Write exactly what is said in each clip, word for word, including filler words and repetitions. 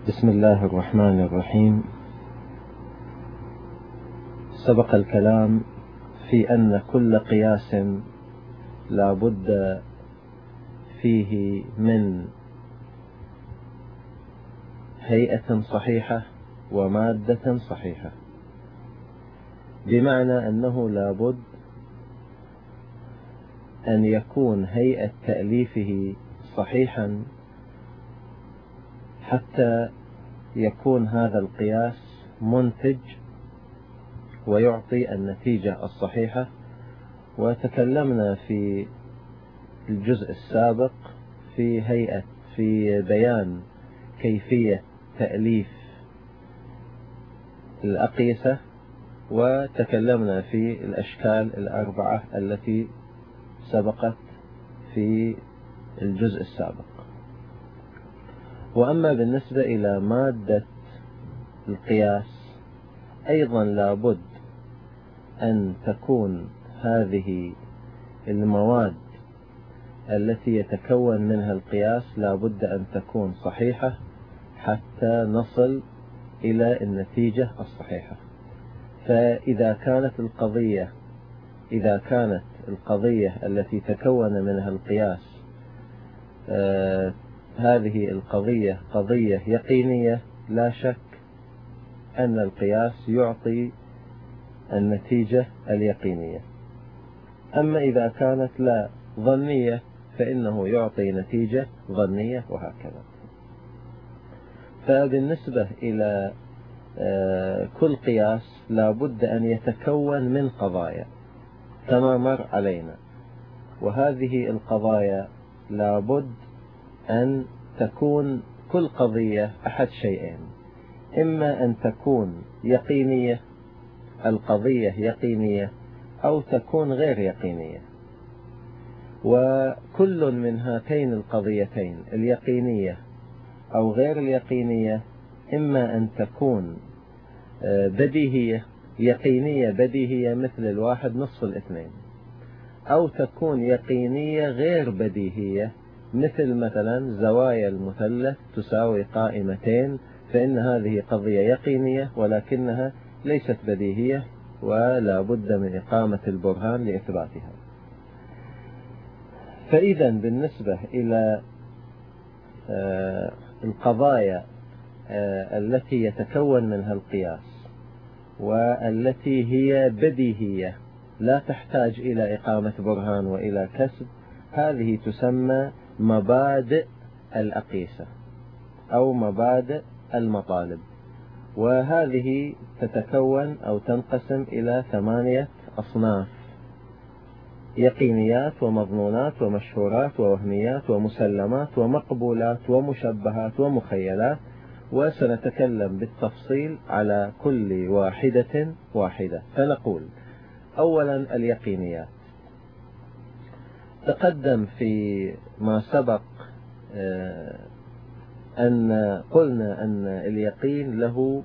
بسم الله الرحمن الرحيم. سبق الكلام في أن كل قياس لا بد فيه من هيئة صحيحة ومادة صحيحة، بمعنى أنه لا بد أن يكون هيئة تأليفه صحيحا حتى يكون هذا القياس منتج ويعطي النتيجة الصحيحة. وتكلمنا في الجزء السابق في هيئة في بيان كيفية تأليف الأقيسة، وتكلمنا في الأشكال الأربعة التي سبقت في الجزء السابق. وأما بالنسبة إلى مادة القياس أيضا لابد أن تكون هذه المواد التي يتكون منها القياس لابد أن تكون صحيحة حتى نصل إلى النتيجة الصحيحة. فإذا كانت القضية إذا كانت القضية التي تكون منها القياس آه هذه القضية قضية يقينية، لا شك أن القياس يعطي النتيجة اليقينية. أما إذا كانت لا ظنية فإنه يعطي نتيجة ظنية، وهكذا. فبالنسبة إلى كل قياس لا بد أن يتكون من قضايا كما مر علينا، وهذه القضايا لا بد أن تكون كل قضية أحد شيئين: إما أن تكون يقينية، القضية يقينية، أو تكون غير يقينية. وكل من هاتين القضيتين اليقينية أو غير اليقينية إما أن تكون بديهية، يقينية بديهية مثل الواحد نصف الاثنين، أو تكون يقينية غير بديهية مثل مثلا زوايا المثلث تساوي قائمتين، فإن هذه قضية يقينية ولكنها ليست بديهية ولا بد من إقامة البرهان لإثباتها. فإذا بالنسبة إلى القضايا التي يتكون منها القياس والتي هي بديهية لا تحتاج إلى إقامة برهان وإلى كسب، هذه تسمى مبادئ الأقيسة أو مبادئ المطالب. وهذه تتكون أو تنقسم إلى ثمانية أصناف: يقينيات ومظنونات ومشهورات ووهميات ومسلمات ومقبولات ومشبهات ومخيلات. وسنتكلم بالتفصيل على كل واحدة واحدة. فنقول أولا اليقينيات. تقدم في ما سبق أن قلنا أن اليقين له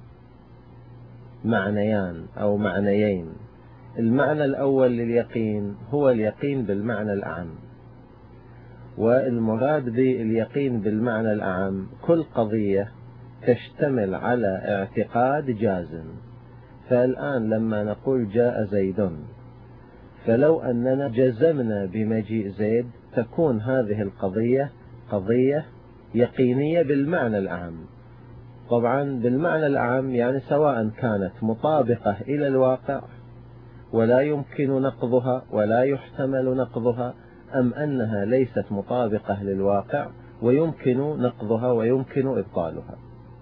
معنيان أو معنيين. المعنى الأول لليقين هو اليقين بالمعنى الأعم، والمراد باليقين بالمعنى الأعم كل قضية تشتمل على اعتقاد جازم. فالآن لما نقول جاء زيد، فلو أننا جزمنا بمجيء زيد تكون هذه القضية قضية يقينية بالمعنى الأعم. طبعا بالمعنى الأعم يعني سواء كانت مطابقة إلى الواقع ولا يمكن نقضها ولا يحتمل نقضها، أم أنها ليست مطابقة للواقع ويمكن نقضها ويمكن إبطالها.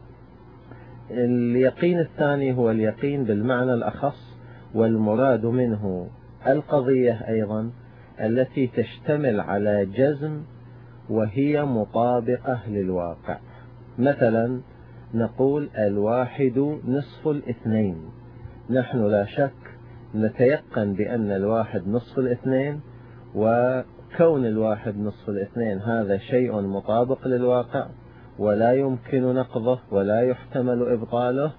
اليقين الثاني هو اليقين بالمعنى الأخص، والمراد منه القضية أيضا التي تشتمل على جزم وهي مطابقة للواقع. مثلا نقول الواحد نصف الاثنين، نحن لا شك نتيقن بأن الواحد نصف الاثنين، وكون الواحد نصف الاثنين هذا شيء مطابق للواقع ولا يمكن نقضه ولا يحتمل إبطاله،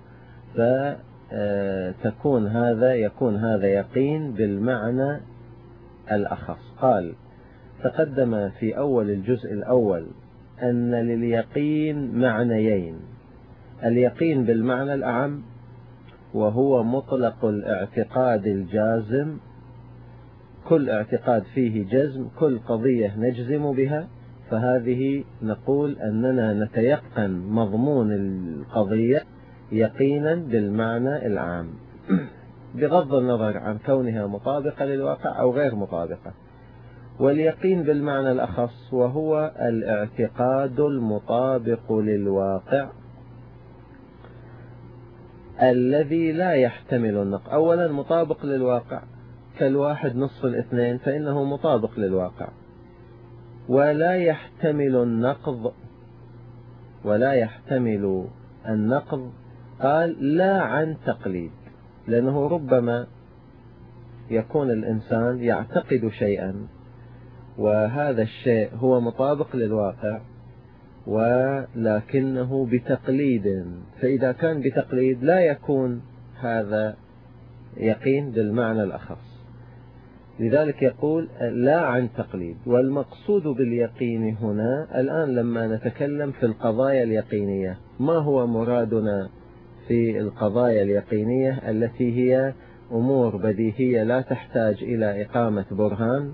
فتكون هذا يكون هذا يقين بالمعنى الأخص. قال تقدم في أول الجزء الأول أن لليقين معنيين: اليقين بالمعنى الأعم، وهو مطلق الاعتقاد الجازم، كل اعتقاد فيه جزم، كل قضية نجزم بها، فهذه نقول أننا نتيقن مضمون القضية يقينا بالمعنى العام بغض النظر عن كونها مطابقة للواقع أو غير مطابقة. واليقين بالمعنى الأخص وهو الاعتقاد المطابق للواقع الذي لا يحتمل النقض. أولا مطابق للواقع كالواحد نصف الاثنين فإنه مطابق للواقع، ولا يحتمل النقض ولا يحتمل النقض قال لا عن تقليد، لأنه ربما يكون الإنسان يعتقد شيئا وهذا الشيء هو مطابق للواقع ولكنه بتقليد، فإذا كان بتقليد لا يكون هذا يقين بالمعنى الأخص. لذلك يقول لا عن تقليد. والمقصود باليقين هنا الآن لما نتكلم في القضايا اليقينية، ما هو مرادنا في القضايا اليقينية التي هي أمور بديهية لا تحتاج إلى إقامة برهان،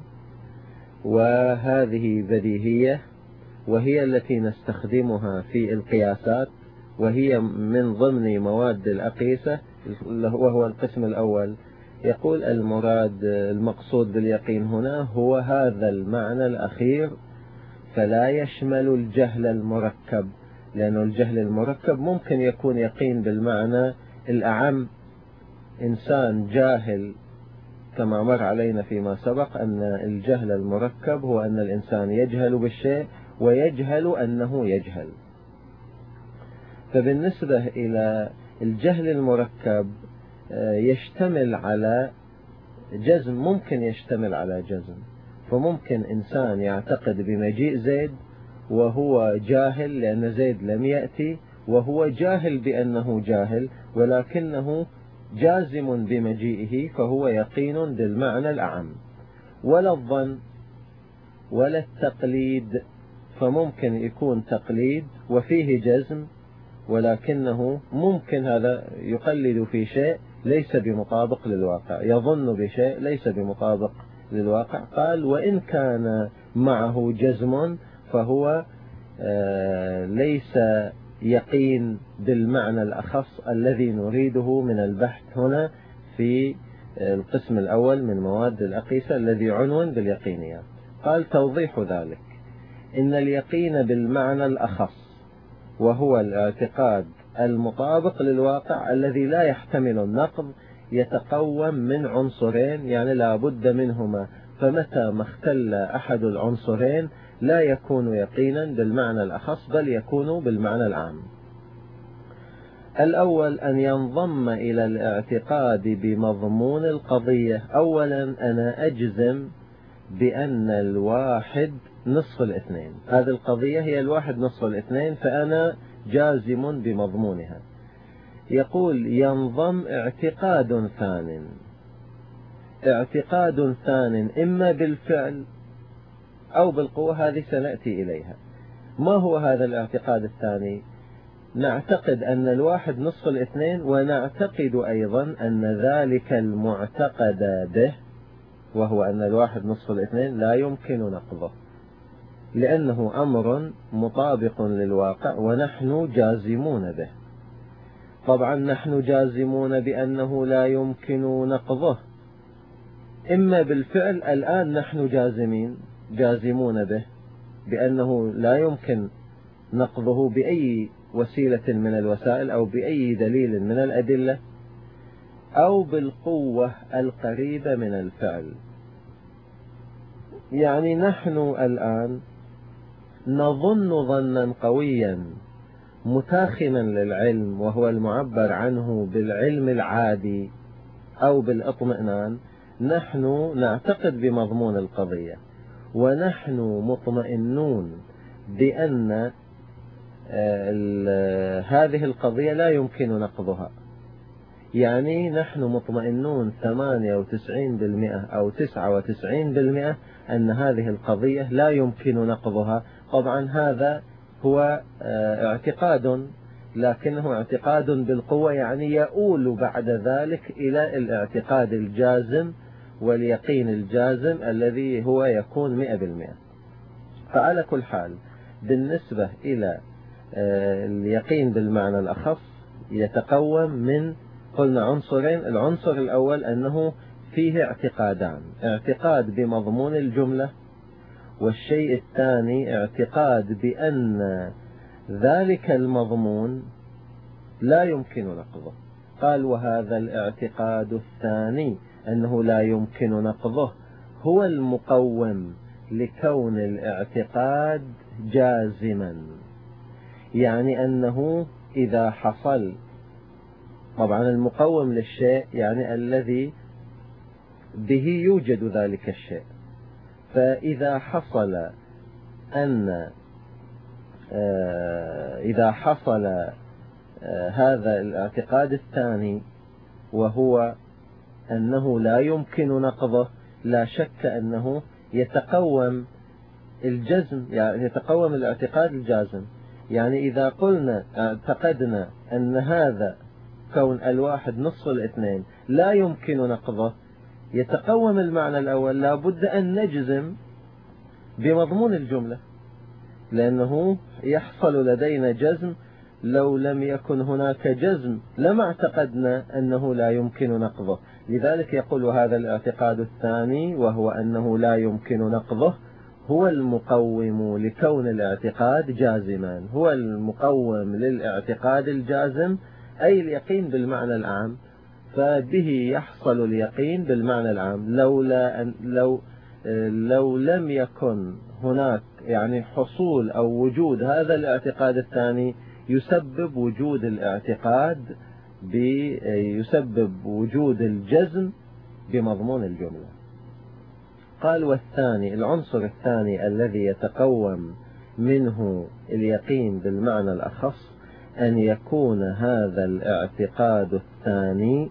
وهذه بديهية وهي التي نستخدمها في القياسات، وهي من ضمن مواد الأقيسة وهو القسم الأول. يقول المراد المقصود باليقين هنا هو هذا المعنى الأخير، فلا يشمل الجهل المركب، لأن الجهل المركب ممكن يكون يقين بالمعنى الأعم. إنسان جاهل كما مر علينا فيما سبق أن الجهل المركب هو أن الإنسان يجهل بالشيء ويجهل أنه يجهل. فبالنسبة إلى الجهل المركب يشتمل على جزم، ممكن يشتمل على جزم، فممكن إنسان يعتقد بمجيء زيد وهو جاهل لأن زيد لم يأتي، وهو جاهل بأنه جاهل ولكنه جازم بمجيئه، فهو يقين بالمعنى الأعم. ولا الظن ولا التقليد، فممكن يكون تقليد وفيه جزم ولكنه ممكن هذا يقلد في شيء ليس بمطابق للواقع، يظن بشيء ليس بمطابق للواقع. قال وإن كان معه جزم فهو ليس يقين بالمعنى الأخص الذي نريده من البحث هنا في القسم الأول من مواد الأقيسة الذي عنوان باليقينيات. قال توضيح ذلك إن اليقين بالمعنى الأخص وهو الاعتقاد المطابق للواقع الذي لا يحتمل النقض يتقوم من عنصرين، يعني لا بد منهما، فمتى ما اختل أحد العنصرين لا يكون يقينا بالمعنى الأخص بل يكون بالمعنى العام. الأول أن ينضم إلى الاعتقاد بمضمون القضية. أولا أنا أجزم بأن الواحد نصف الاثنين، هذه القضية هي الواحد نصف الاثنين، فأنا جازم بمضمونها. يقول ينضم اعتقاد ثان، اعتقاد ثان إما بالفعل أو بالقوة، هذه سنأتي إليها. ما هو هذا الاعتقاد الثاني؟ نعتقد أن الواحد نصف الاثنين، ونعتقد أيضا أن ذلك المعتقد به وهو أن الواحد نصف الاثنين لا يمكن نقضه، لأنه أمر مطابق للواقع ونحن جازمون به. طبعا نحن جازمون بأنه لا يمكن نقضه إما بالفعل، الآن نحن جازمين جازمون به بأنه لا يمكن نقضه بأي وسيلة من الوسائل أو بأي دليل من الأدلة، أو بالقوة القريبة من الفعل. يعني نحن الآن نظن ظنا قويا متاخما للعلم وهو المعبر عنه بالعلم العادي أو بالاطمئنان، نحن نعتقد بمضمون القضية ونحن مطمئنون بأن هذه القضية لا يمكن نقضها. يعني نحن مطمئنون ثمانية وتسعين بالمئة أو تسعة وتسعين بالمئة أن هذه القضية لا يمكن نقضها. طبعا هذا هو اعتقاد لكنه اعتقاد بالقوة، يعني يؤول بعد ذلك إلى الاعتقاد الجازم واليقين الجازم الذي هو يكون مئة بالمئة. فعلى كل حال بالنسبة إلى اليقين بالمعنى الأخص يتقوم من قلنا عنصرين. العنصر الأول أنه فيه اعتقادان: اعتقاد بمضمون الجملة، والشيء الثاني اعتقاد بأن ذلك المضمون لا يمكن نقضه. قال: وهذا الاعتقاد الثاني أنه لا يمكن نقضه هو المقوم لكون الاعتقاد جازما، يعني أنه إذا حصل، طبعا المقوم للشيء يعني الذي به يوجد ذلك الشيء، فإذا حصل أن إذا حصل هذا الاعتقاد الثاني وهو أنه لا يمكن نقضه، لا شك أنه يتقوم الجزم، يعني يتقوم الاعتقاد الجازم. يعني إذا قلنا اعتقدنا أن هذا كون الواحد نصف الاثنين لا يمكن نقضه، يتقوم المعنى الأول، لا بد أن نجزم بمضمون الجملة، لأنه يحصل لدينا جزم. لو لم يكن هناك جزم لما اعتقدنا أنه لا يمكن نقضه. لذلك يقول: هذا الاعتقاد الثاني وهو أنه لا يمكن نقضه هو المقوم لكون الاعتقاد جازما، هو المقوم للاعتقاد الجازم، أي اليقين بالمعنى العام. فبه يحصل اليقين بالمعنى العام. لولا أن لو لو لم يكن هناك يعني حصول أو وجود هذا الاعتقاد الثاني يسبب وجود الاعتقاد يسبب وجود الجزم بمضمون الجملة. قال: والثاني، العنصر الثاني الذي يتقوم منه اليقين بالمعنى الأخص، أن يكون هذا الاعتقاد الثاني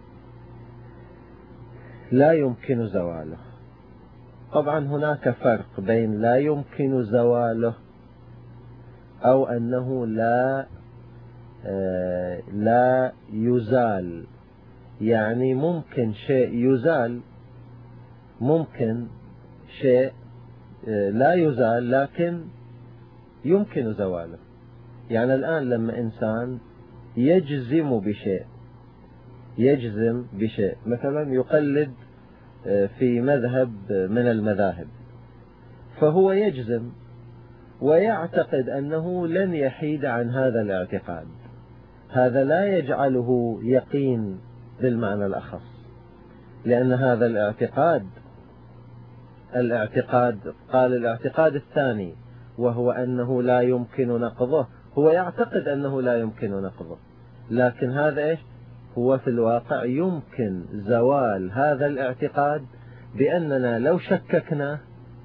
لا يمكن زواله. طبعا هناك فرق بين لا يمكن زواله أو أنه لا آه لا يزال. يعني ممكن شيء يزال، ممكن شيء آه لا يزال لكن يمكن زواله. يعني الآن لما إنسان يجزم بشيء يجزم بشيء مثلا يقلد في مذهب من المذاهب، فهو يجزم ويعتقد أنه لن يحيد عن هذا الاعتقاد، هذا لا يجعله يقين بالمعنى الأخص، لأن هذا الاعتقاد الاعتقاد قال الاعتقاد الثاني وهو أنه لا يمكن نقضه، هو يعتقد أنه لا يمكن نقضه، لكن هذا إيش هو في الواقع يمكن زوال هذا الاعتقاد بأننا لو شككنا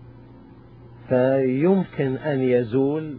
فيمكن أن يزول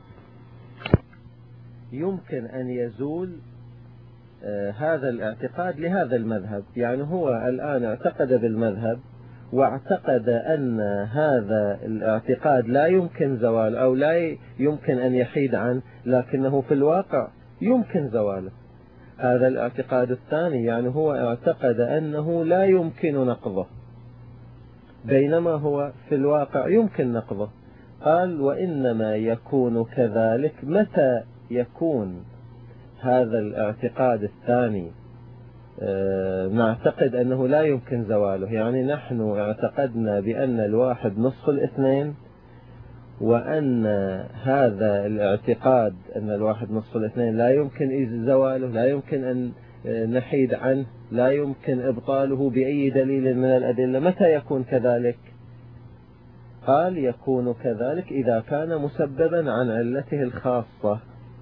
يمكن أن يزول آه هذا الاعتقاد لهذا المذهب. يعني هو الآن اعتقد بالمذهب واعتقد أن هذا الاعتقاد لا يمكن زوال أو لا يمكن أن يحيد عنه، لكنه في الواقع يمكن زواله. هذا الاعتقاد الثاني يعني هو اعتقد أنه لا يمكن نقضه بينما هو في الواقع يمكن نقضه. قال: وإنما يكون كذلك. متى يكون هذا الاعتقاد الثاني اه نعتقد أنه لا يمكن زواله؟ يعني نحن اعتقدنا بأن الواحد نصف الاثنين، وأن هذا الاعتقاد أن الواحد نصف الاثنين لا يمكن زواله، لا يمكن أن نحيد عنه، لا يمكن إبطاله بأي دليل من الأدلة. متى يكون كذلك؟ قال: يكون كذلك إذا كان مسببا عن علته الخاصة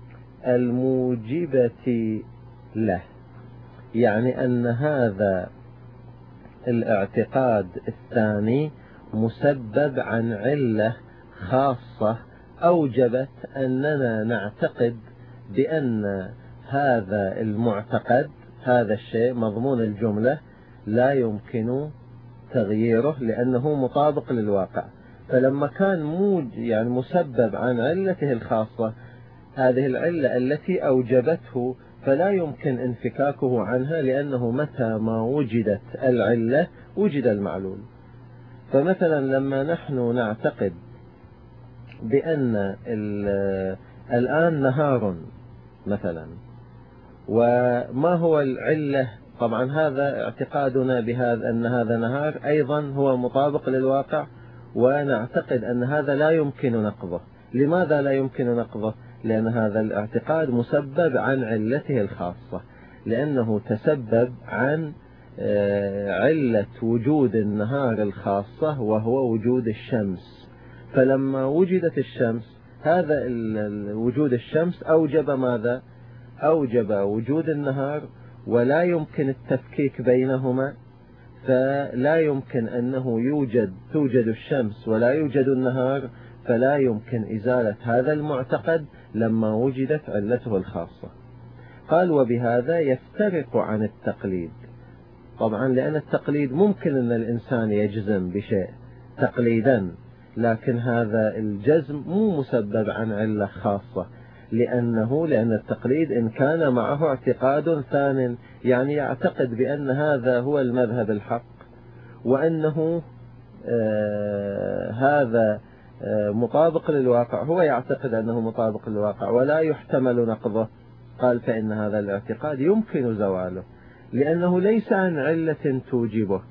الموجبة له. يعني أن هذا الاعتقاد الثاني مسبب عن علة خاصة أوجبت أننا نعتقد بأن هذا المعتقد، هذا الشيء مضمون الجملة، لا يمكن تغييره لأنه مطابق للواقع. فلما كان موج يعني مسبب عن علته الخاصة، هذه العلة التي أوجبته، فلا يمكن انفكاكه عنها، لأنه متى ما وجدت العلة وجد المعلول. فمثلا لما نحن نعتقد بأن الآن نهار مثلا، وما هو العلة؟ طبعا هذا اعتقادنا بهذا أن هذا نهار أيضا هو مطابق للواقع، ونعتقد أن هذا لا يمكن نقضه. لماذا لا يمكن نقضه؟ لأن هذا الاعتقاد مسبب عن علته الخاصة، لأنه تسبب عن علة وجود النهار الخاصة وهو وجود الشمس. فلما وجدت الشمس، هذا وجود الشمس أوجب ماذا؟ أوجب وجود النهار، ولا يمكن التفكيك بينهما، فلا يمكن أنه يوجد توجد الشمس ولا يوجد النهار، فلا يمكن إزالة هذا المعتقد لما وجدت علته الخاصة. قال وبهذا يفترق عن التقليد. طبعا لأن التقليد ممكن أن الإنسان يجزم بشيء تقليدا، لكن هذا الجزم مو مسبب عن علة خاصة، لأنه لأن التقليد إن كان معه اعتقاد ثان، يعني يعتقد بأن هذا هو المذهب الحق، وأنه آه هذا آه مطابق للواقع، هو يعتقد أنه مطابق للواقع ولا يحتمل نقضه. قال فإن هذا الاعتقاد يمكن زواله، لأنه ليس عن علة توجبه.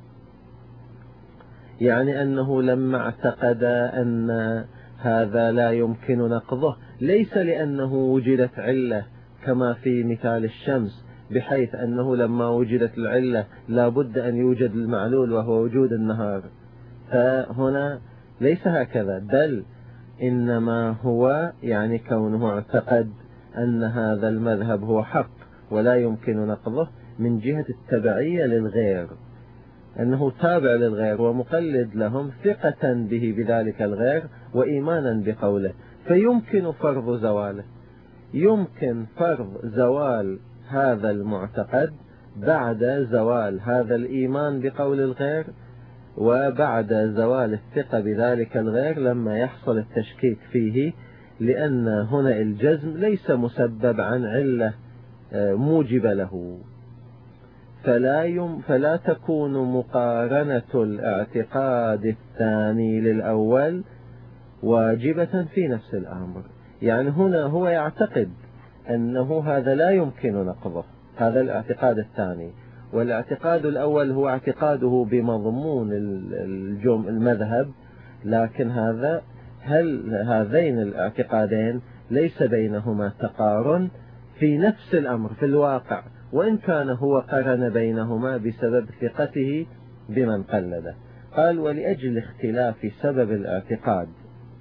يعني أنه لما اعتقد أن هذا لا يمكن نقضه، ليس لأنه وجدت علة كما في مثال الشمس، بحيث أنه لما وجدت العلة لا بد أن يوجد المعلول وهو وجود النهار. فهنا ليس هكذا، بل إنما هو يعني كونه اعتقد أن هذا المذهب هو حق ولا يمكن نقضه من جهة التبعية للغير، أنه تابع للغير ومقلد لهم، ثقة به بذلك الغير وإيمانا بقوله، فيمكن فرض زواله. يمكن فرض زوال هذا المعتقد بعد زوال هذا الإيمان بقول الغير، وبعد زوال الثقة بذلك الغير لما يحصل التشكيك فيه، لأن هنا الجزم ليس مسبب عن علة موجبة له. فلا, يم فلا تكون مقارنة الاعتقاد الثاني للأول واجبة في نفس الأمر. يعني هنا هو يعتقد أنه هذا لا يمكن نقضه، هذا الاعتقاد الثاني، والاعتقاد الأول هو اعتقاده بمضمون الجم المذهب، لكن هذا هل هذين الاعتقادين ليس بينهما تقارن في نفس الأمر في الواقع، وإن كان هو قرن بينهما بسبب ثقته بمن قلده. قال ولأجل اختلاف سبب الاعتقاد.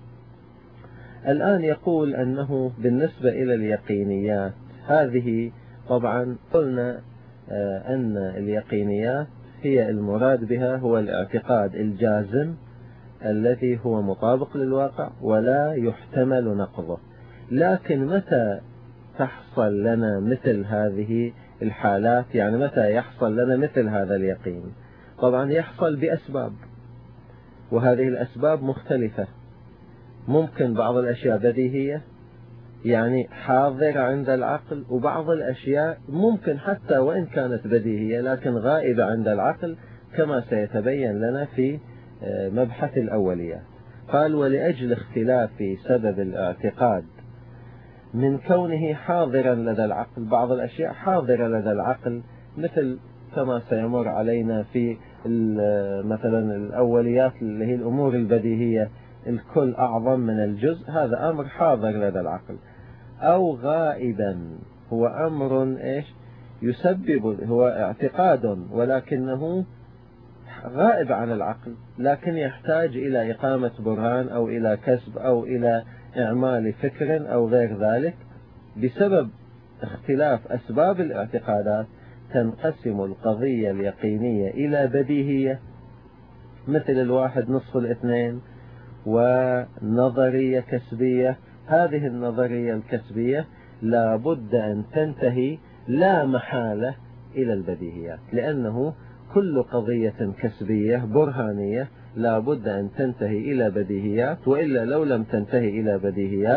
الآن يقول أنه بالنسبة إلى اليقينيات هذه، طبعا قلنا أن اليقينيات هي المراد بها هو الاعتقاد الجازم الذي هو مطابق للواقع ولا يحتمل نقضه. لكن متى تحصل لنا مثل هذه الحالات؟ يعني متى يحصل لنا مثل هذا اليقين؟ طبعا يحصل بأسباب، وهذه الأسباب مختلفة. ممكن بعض الأشياء بديهية يعني حاضرة عند العقل، وبعض الأشياء ممكن حتى وإن كانت بديهية لكن غائبة عند العقل، كما سيتبين لنا في مبحث الأوليات. قال ولأجل اختلاف سبب الاعتقاد من كونه حاضرا لدى العقل، بعض الأشياء حاضرة لدى العقل مثل كما سيمر علينا في مثلا الأوليات اللي هي الأمور البديهية، الكل أعظم من الجزء، هذا أمر حاضر لدى العقل. أو غائبا، هو أمر إيش يسبب، هو اعتقاد ولكنه غائب عن العقل، لكن يحتاج إلى إقامة برهان أو إلى كسب أو إلى إعمال فكر أو غير ذلك. بسبب اختلاف أسباب الاعتقادات تنقسم القضية اليقينية إلى بديهية مثل الواحد نصف الاثنين، ونظرية كسبية. هذه النظرية الكسبية لا بد أن تنتهي لا محالة إلى البديهيات، لأنه كل قضية كسبية برهانية لا بد أن تنتهي إلى بديهيات، وإلا لو لم تنتهي إلى بديهيات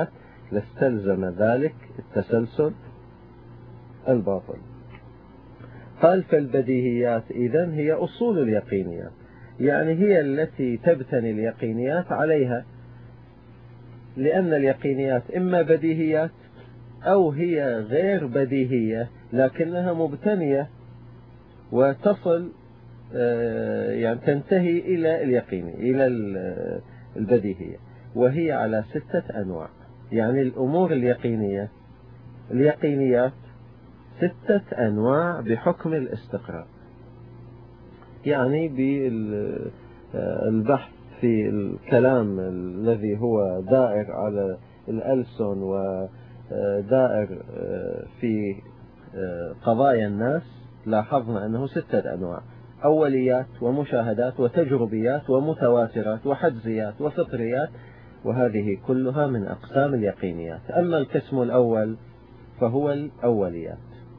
لاستلزم ذلك التسلسل الباطل. قال فالبديهيات إذن هي أصول اليقينيات، يعني هي التي تبتني اليقينيات عليها، لأن اليقينيات إما بديهيات أو هي غير بديهية لكنها مبتنية وتصل يعني تنتهي إلى اليقين، إلى البديهية، وهي على ستة أنواع. يعني الأمور اليقينية اليقينيات ستة أنواع بحكم الاستقراء. يعني بالبحث في الكلام الذي هو دائر على الألسن ودائر في قضايا الناس لاحظنا أنه ستة أنواع: أوليات ومشاهدات وتجربيات ومتواترات وحدزيات وفطريات، وهذه كلها من أقسام اليقينيات. أما القسم الأول فهو الأوليات.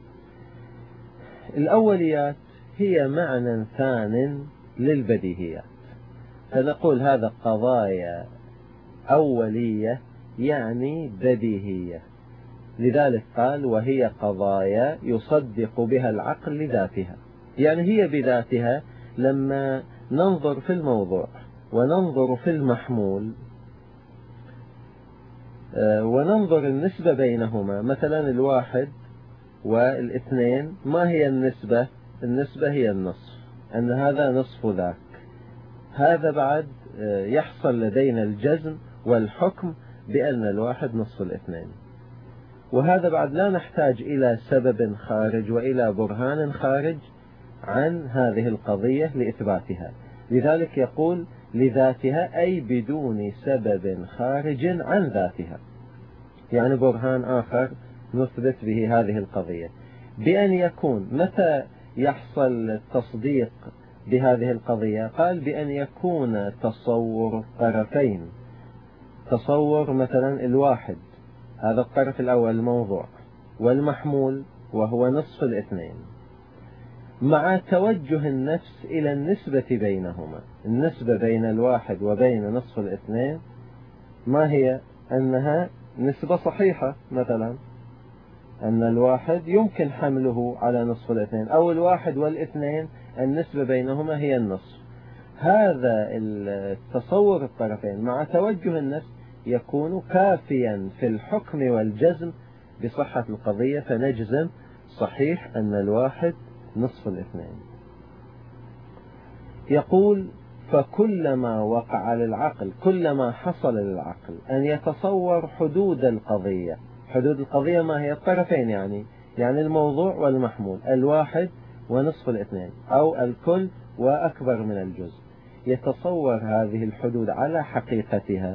الأوليات هي معنى ثان للبديهيات، فنقول هذا قضايا أولية يعني بديهية، لذلك قال وهي قضايا يصدق بها العقل لذاتها. يعني هي بذاتها لما ننظر في الموضوع وننظر في المحمول وننظر النسبة بينهما، مثلا الواحد والاثنين، ما هي النسبة؟ النسبة هي النصف، أن هذا نصف ذاك. هذا بعد يحصل لدينا الجزم والحكم بأن الواحد نصف الاثنين، وهذا بعد لا نحتاج إلى سبب خارج وإلى برهان خارج عن هذه القضية لإثباتها. لذلك يقول لذاتها، أي بدون سبب خارج عن ذاتها، يعني برهان آخر نثبت به هذه القضية، بأن يكون متى يحصل التصديق بهذه القضية؟ قال بأن يكون تصور الطرفين، تصور مثلا الواحد هذا الطرف الأول الموضوع، والمحمول وهو نصف الاثنين، مع توجه النفس إلى النسبة بينهما. النسبة بين الواحد وبين نصف الاثنين ما هي؟ أنها نسبة صحيحة، مثلا أن الواحد يمكن حمله على نصف الاثنين، أو الواحد والاثنين النسبة بينهما هي النصف. هذا التصور الطرفين مع توجه النفس يكون كافيا في الحكم والجزم بصحة القضية، فنجزم صحيح أن الواحد نصف الاثنين. يقول فكلما وقع للعقل، كلما حصل للعقل أن يتصور حدود القضية. حدود القضية ما هي؟ الطرفين، يعني يعني الموضوع والمحمول، الواحد ونصف الاثنين، أو الكل وأكبر من الجزء. يتصور هذه الحدود على حقيقتها،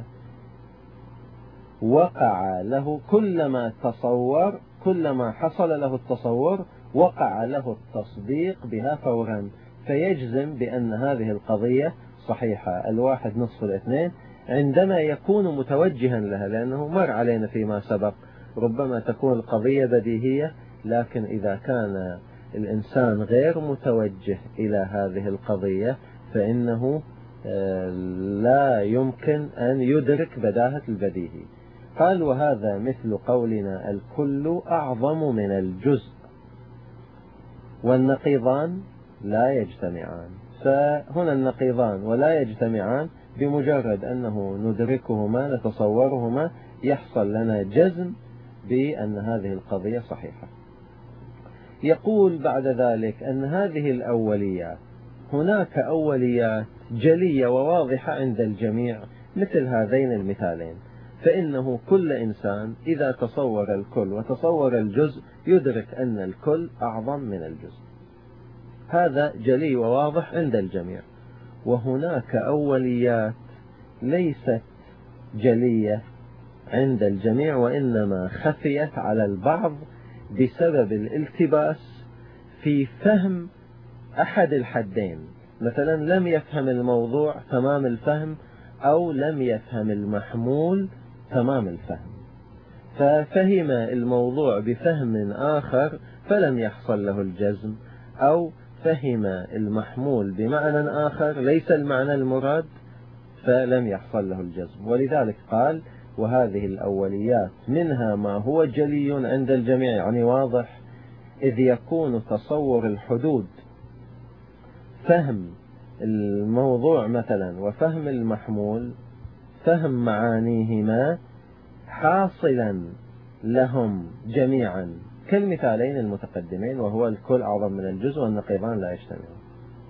وقع له كلما تصور، كلما حصل له التصور وقع له التصديق بها فورا، فيجزم بأن هذه القضية صحيحة، الواحد نصف الاثنين، عندما يكون متوجها لها. لأنه مر علينا فيما سبق ربما تكون القضية بديهية، لكن إذا كان الإنسان غير متوجه إلى هذه القضية فإنه لا يمكن أن يدرك بداهة البديهي. قال وهذا مثل قولنا الكل أعظم من الجزء، والنقيضان لا يجتمعان. فهنا النقيضان ولا يجتمعان بمجرد أنه ندركهما نتصورهما يحصل لنا جزم بأن هذه القضية صحيحة. يقول بعد ذلك أن هذه الأوليات، هناك أوليات جلية وواضحة عند الجميع مثل هذين المثالين، فإنه كل إنسان إذا تصور الكل وتصور الجزء يدرك أن الكل أعظم من الجزء، هذا جلي وواضح عند الجميع. وهناك أوليات ليست جلية عند الجميع، وإنما خفيت على البعض بسبب الالتباس في فهم أحد الحدين، مثلا لم يفهم الموضوع تمام الفهم، أو لم يفهم المحمول تمام الفهم، ففهم الموضوع بفهم آخر فلم يحصل له الجزم، أو فهم المحمول بمعنى آخر ليس المعنى المراد فلم يحصل له الجزم. ولذلك قال وهذه الأوليات منها ما هو جلي عند الجميع يعني واضح، إذ يكون تصور الحدود فهم الموضوع مثلا وفهم المحمول فهم معانيهما حاصلا لهم جميعا كالمثالين المتقدمين، وهو الكل أعظم من الجزء والنقيضان لا يجتمعون.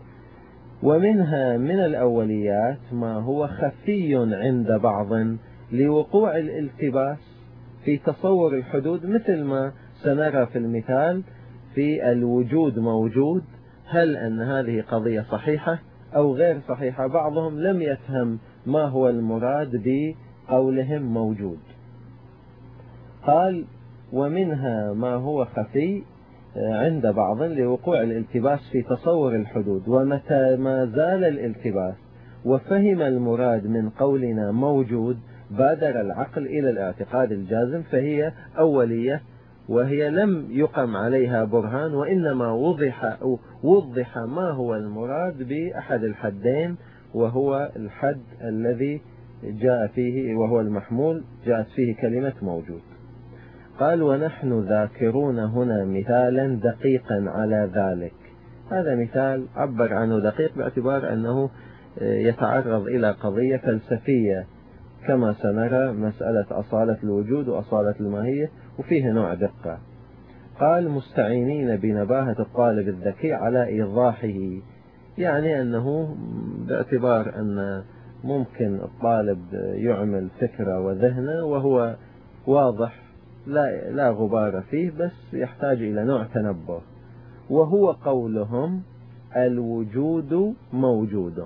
ومنها من الأوليات ما هو خفي عند بعض لوقوع الالتباس في تصور الحدود، مثل ما سنرى في المثال في الوجود موجود، هل أن هذه قضية صحيحة أو غير صحيحة؟ بعضهم لم يفهم ما هو المراد بقولهم موجود. قال ومنها ما هو خفي عند بعض لوقوع الالتباس في تصور الحدود، ومتى ما زال الالتباس وفهم المراد من قولنا موجود بادر العقل إلى الاعتقاد الجازم، فهي أولية وهي لم يقم عليها برهان، وإنما وضح أو وضح ما هو المراد بأحد الحدين، وهو الحد الذي جاء فيه وهو المحمول جاءت فيه كلمة موجود. قال ونحن ذاكرون هنا مثالا دقيقا على ذلك. هذا مثال عبر عنه دقيق باعتبار أنه يتعرض إلى قضية فلسفية كما سنرى، مسألة أصالة الوجود وأصالة الماهية، وفيه نوع دقة. قال مستعينين بنباهة الطالب الذكي على إيضاحه، يعني أنه باعتبار أن ممكن الطالب يعمل فكرة وذهنه وهو واضح لا, لا غبار فيه، بس يحتاج إلى نوع تنبه، وهو قولهم الوجود موجود.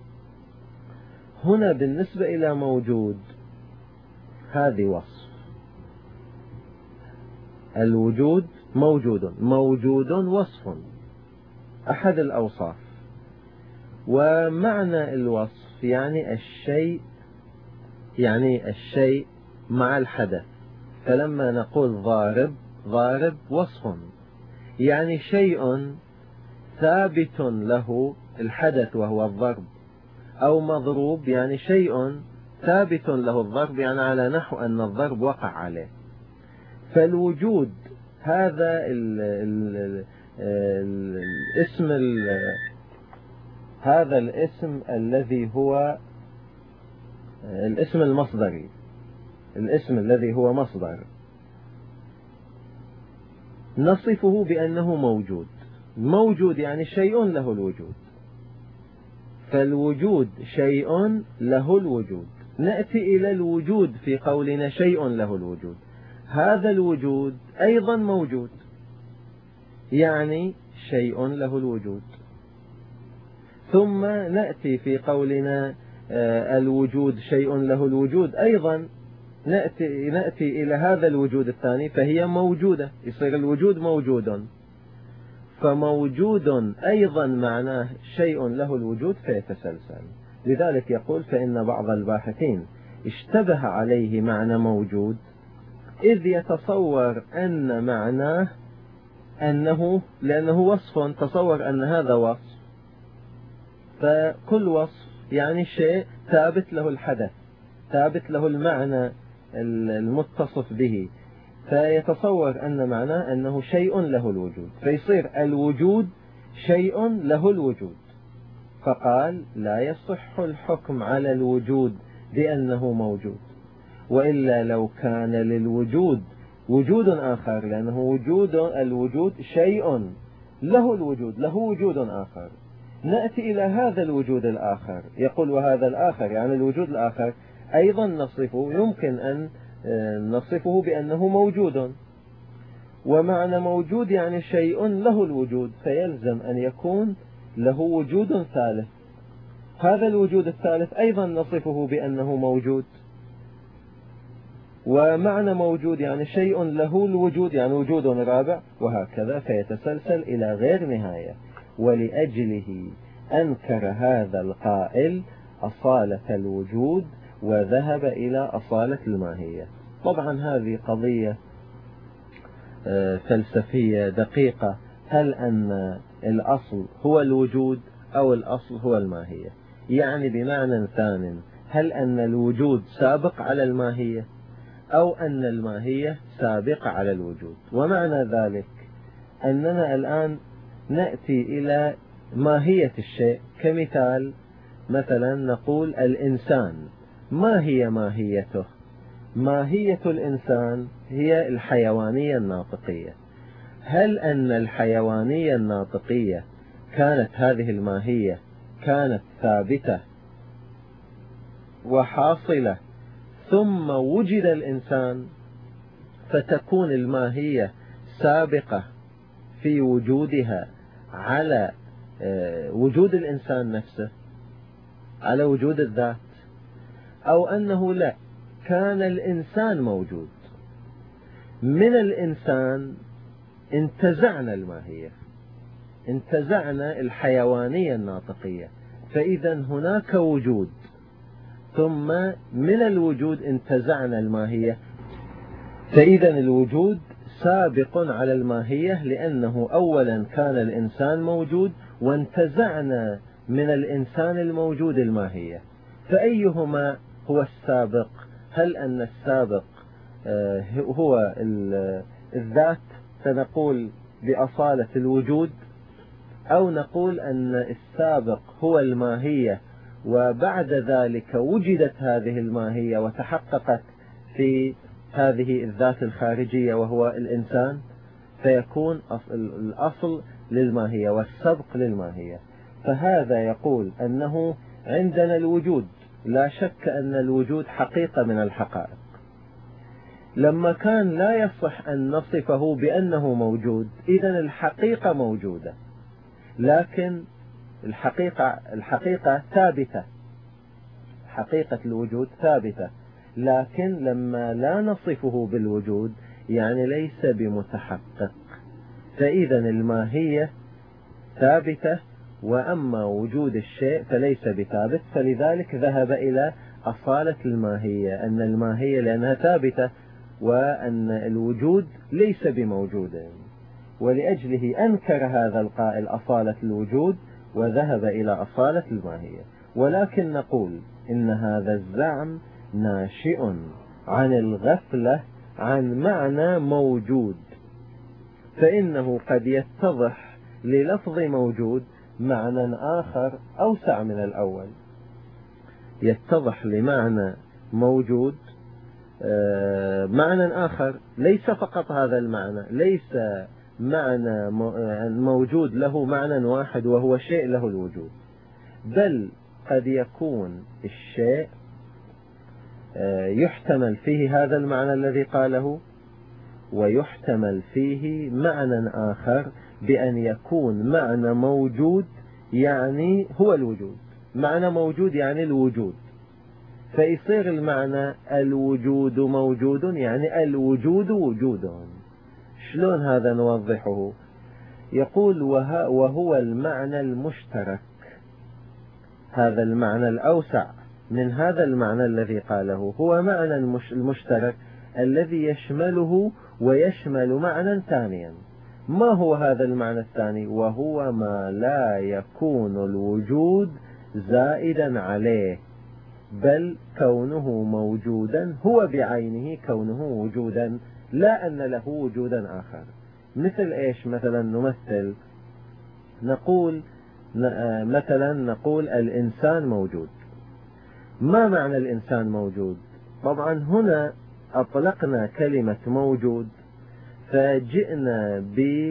هنا بالنسبة إلى موجود هذه وصف، الوجود موجود، موجود وصف أحد الأوصاف، ومعنى الوصف يعني الشيء، يعني الشيء مع الحدث. فلما نقول ضارب، ضارب وصف يعني شيء ثابت له الحدث وهو الضرب، أو مضروب يعني شيء ثابت له الضرب، يعني على نحو أن الضرب وقع عليه. فالوجود هذا ال ال ال الاسم ال هذا الاسم الذي هو الاسم المصدري، الاسم الذي هو مصدر، نصفه بأنه موجود. موجود يعني شيء له الوجود، فالوجود شيء له الوجود. نأتي إلى الوجود في قولنا شيء له الوجود، هذا الوجود أيضا موجود، يعني شيء له الوجود. ثم نأتي في قولنا الوجود شيء له الوجود، أيضا نأتي, نأتي إلى هذا الوجود الثاني فهي موجودة، يصير الوجود موجود، فموجود أيضا معناه شيء له الوجود فيتسلسل. لذلك يقول فإن بعض الباحثين اشتبه عليه معنى موجود، إذ يتصور أن معناه أنه لأنه وصف، تصور أن هذا وصف، فكل وصف يعني شيء ثابت له الحدث، ثابت له المعنى المتصف به، فيتصور أن معناه أنه شيء له الوجود، فيصير الوجود شيء له الوجود. فقال لا يصح الحكم على الوجود بأنه موجود، وإلا لو كان للوجود وجود آخر، لأنه وجود الوجود شيء له الوجود، له وجود آخر، نأتي إلى هذا الوجود الآخر، يقول وهذا الآخر يعني الوجود الآخر أيضا نصفه، يمكن أن نصفه بأنه موجود، ومعنى موجود يعني شيء له الوجود، فيلزم أن يكون له وجود ثالث، هذا الوجود الثالث أيضا نصفه بأنه موجود. ومعنى موجود يعني شيء له الوجود يعني وجود رابع، وهكذا فيتسلسل إلى غير نهاية. ولأجله أنكر هذا القائل أصالة الوجود وذهب إلى أصالة الماهية. طبعا هذه قضية فلسفية دقيقة، هل أن الأصل هو الوجود أو الأصل هو الماهية؟ يعني بمعنى ثان، هل أن الوجود سابق على الماهية أو أن الماهية سابقة على الوجود. ومعنى ذلك أننا الآن نأتي إلى ماهية الشيء، كمثال مثلا نقول الإنسان، ما هي ماهيته؟ ماهية الإنسان هي الحيوانية الناطقية. هل أن الحيوانية الناطقية كانت هذه الماهية كانت ثابتة وحاصلة ثم وجد الإنسان فتكون الماهية سابقة في وجودها على وجود الإنسان نفسه، على وجود الذات؟ أو أنه لا، كان الإنسان موجود، من الإنسان انتزعنا الماهية، انتزعنا الحيوانية الناطقية، فإذا هناك وجود ثم من الوجود انتزعنا الماهية، فإذا الوجود سابق على الماهية، لأنه أولا كان الإنسان موجود وانتزعنا من الإنسان الموجود الماهية. فأيهما هو السابق؟ هل أن السابق هو الذات فنقول بأصالة الوجود، أو نقول أن السابق هو الماهية وبعد ذلك وجدت هذه الماهية وتحققت في هذه الذات الخارجية وهو الإنسان، فيكون الأصل للماهية والسبق للماهية. فهذا يقول أنه عندنا الوجود، لا شك أن الوجود حقيقة من الحقائق. لما كان لا يصح أن نصفه بأنه موجود، إذن الحقيقة موجودة، لكن الحقيقة الحقيقة ثابتة، حقيقة الوجود ثابتة، لكن لما لا نصفه بالوجود يعني ليس بمتحقق، فإذا الماهية ثابتة، وأما وجود الشيء فليس بثابت. فلذلك ذهب إلى أصالة الماهية، أن الماهية لأنها ثابتة وأن الوجود ليس بموجود، ولأجله أنكر هذا القائل أصالة الوجود وذهب إلى أصالة الماهية. ولكن نقول إن هذا الزعم ناشئ عن الغفلة عن معنى موجود، فإنه قد يتضح للفظ موجود معنى آخر أوسع من الأول، يتضح لمعنى موجود معنى آخر ليس فقط هذا المعنى، ليس معنى موجود له معنى واحد وهو شيء له الوجود، بل قد يكون الشيء يحتمل فيه هذا المعنى الذي قاله، ويحتمل فيه معنى آخر بأن يكون معنى موجود يعني هو الوجود، معنى موجود يعني الوجود، فيصير المعنى الوجود موجود يعني الوجود وجود. شلون هذا نوضحه؟ يقول وهو المعنى المشترك، هذا المعنى الأوسع من هذا المعنى الذي قاله، هو معنى المشترك الذي يشمله ويشمل معنى ثانيا. ما هو هذا المعنى الثاني؟ وهو ما لا يكون الوجود زائدا عليه، بل كونه موجودا هو بعينه كونه وجودا، لا أن له وجودا آخر. مثل إيش؟ مثلا نمثل نقول مثلا نقول الإنسان موجود. ما معنى الإنسان موجود؟ طبعا هنا أطلقنا كلمة موجود فجئنا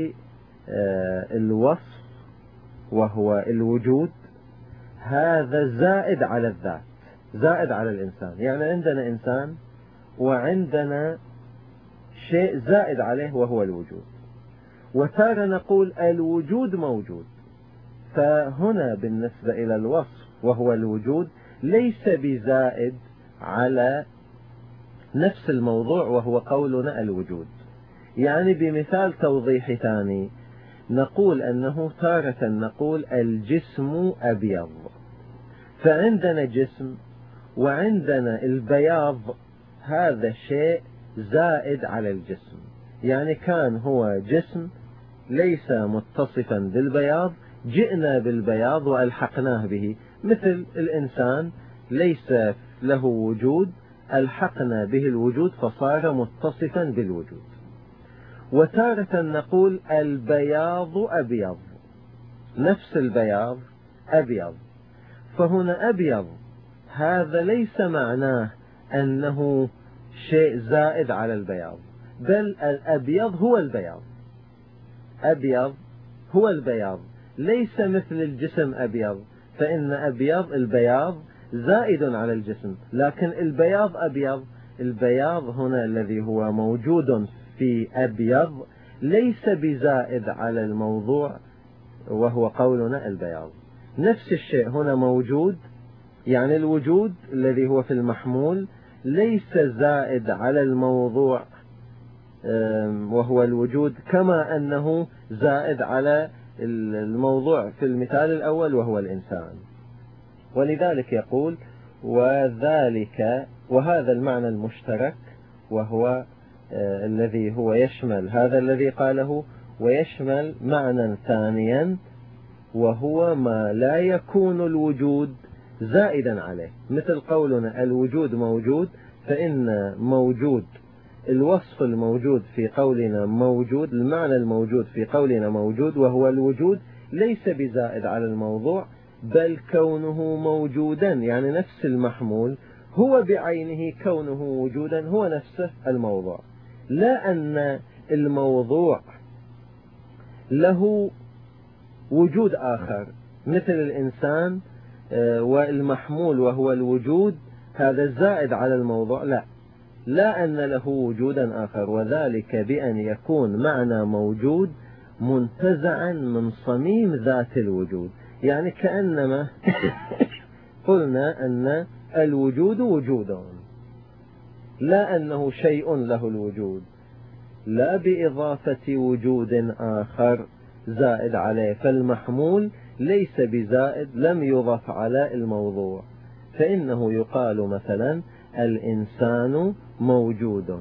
بالوصف وهو الوجود، هذا زائد على الذات، زائد على الإنسان. يعني عندنا إنسان وعندنا شيء زائد عليه وهو الوجود، وتارة نقول الوجود موجود. فهنا بالنسبة إلى الوصف وهو الوجود ليس بزائد على نفس الموضوع وهو قولنا الوجود. يعني بمثال توضيحي ثاني نقول أنه تارة نقول الجسم أبيض، فعندنا جسم وعندنا البياض، هذا شيء زائد على الجسم، يعني كان هو جسم ليس متصفا بالبياض، جئنا بالبياض وألحقناه به. مثل الإنسان ليس له وجود، ألحقنا به الوجود فصار متصفا بالوجود. وتارة نقول البياض أبيض، نفس البياض أبيض، فهنا أبيض هذا ليس معناه أنه شيء زائد على البياض، بل الأبيض هو البياض، أبيض هو البياض، ليس مثل الجسم أبيض، فإن أبيض البياض زائد على الجسم، لكن البياض أبيض، البياض هنا الذي هو موجود في أبيض ليس بزائد على الموضوع، وهو قولنا البياض. نفس الشيء هنا موجود، يعني الوجود الذي هو في المحمول ليس زائد على الموضوع وهو الوجود، كما أنه زائد على الموضوع في المثال الأول وهو الإنسان. ولذلك يقول وذلك، وهذا المعنى المشترك وهو الذي هو يشمل هذا الذي قاله، ويشمل معنى ثانيا وهو ما لا يكون الوجود زائدا عليه، مثل قولنا الوجود موجود، فإن موجود الوصف الموجود في قولنا موجود، المعنى الموجود في قولنا موجود وهو الوجود ليس بزائد على الموضوع، بل كونه موجودا يعني نفس المحمول هو بعينه كونه وجودا هو نفسه الموضوع، لا أن الموضوع له وجود آخر مثل الإنسان والمحمول وهو الوجود هذا الزائد على الموضوع، لا لا أن له وجودا آخر، وذلك بأن يكون معنى موجود منتزعا من صميم ذات الوجود، يعني كأنما قلنا أن الوجود وجود، لا أنه شيء له الوجود، لا بإضافة وجود آخر زائد عليه، فالمحمول ليس بزائد لم يضف على الموضوع، فإنه يقال مثلا الإنسان موجود،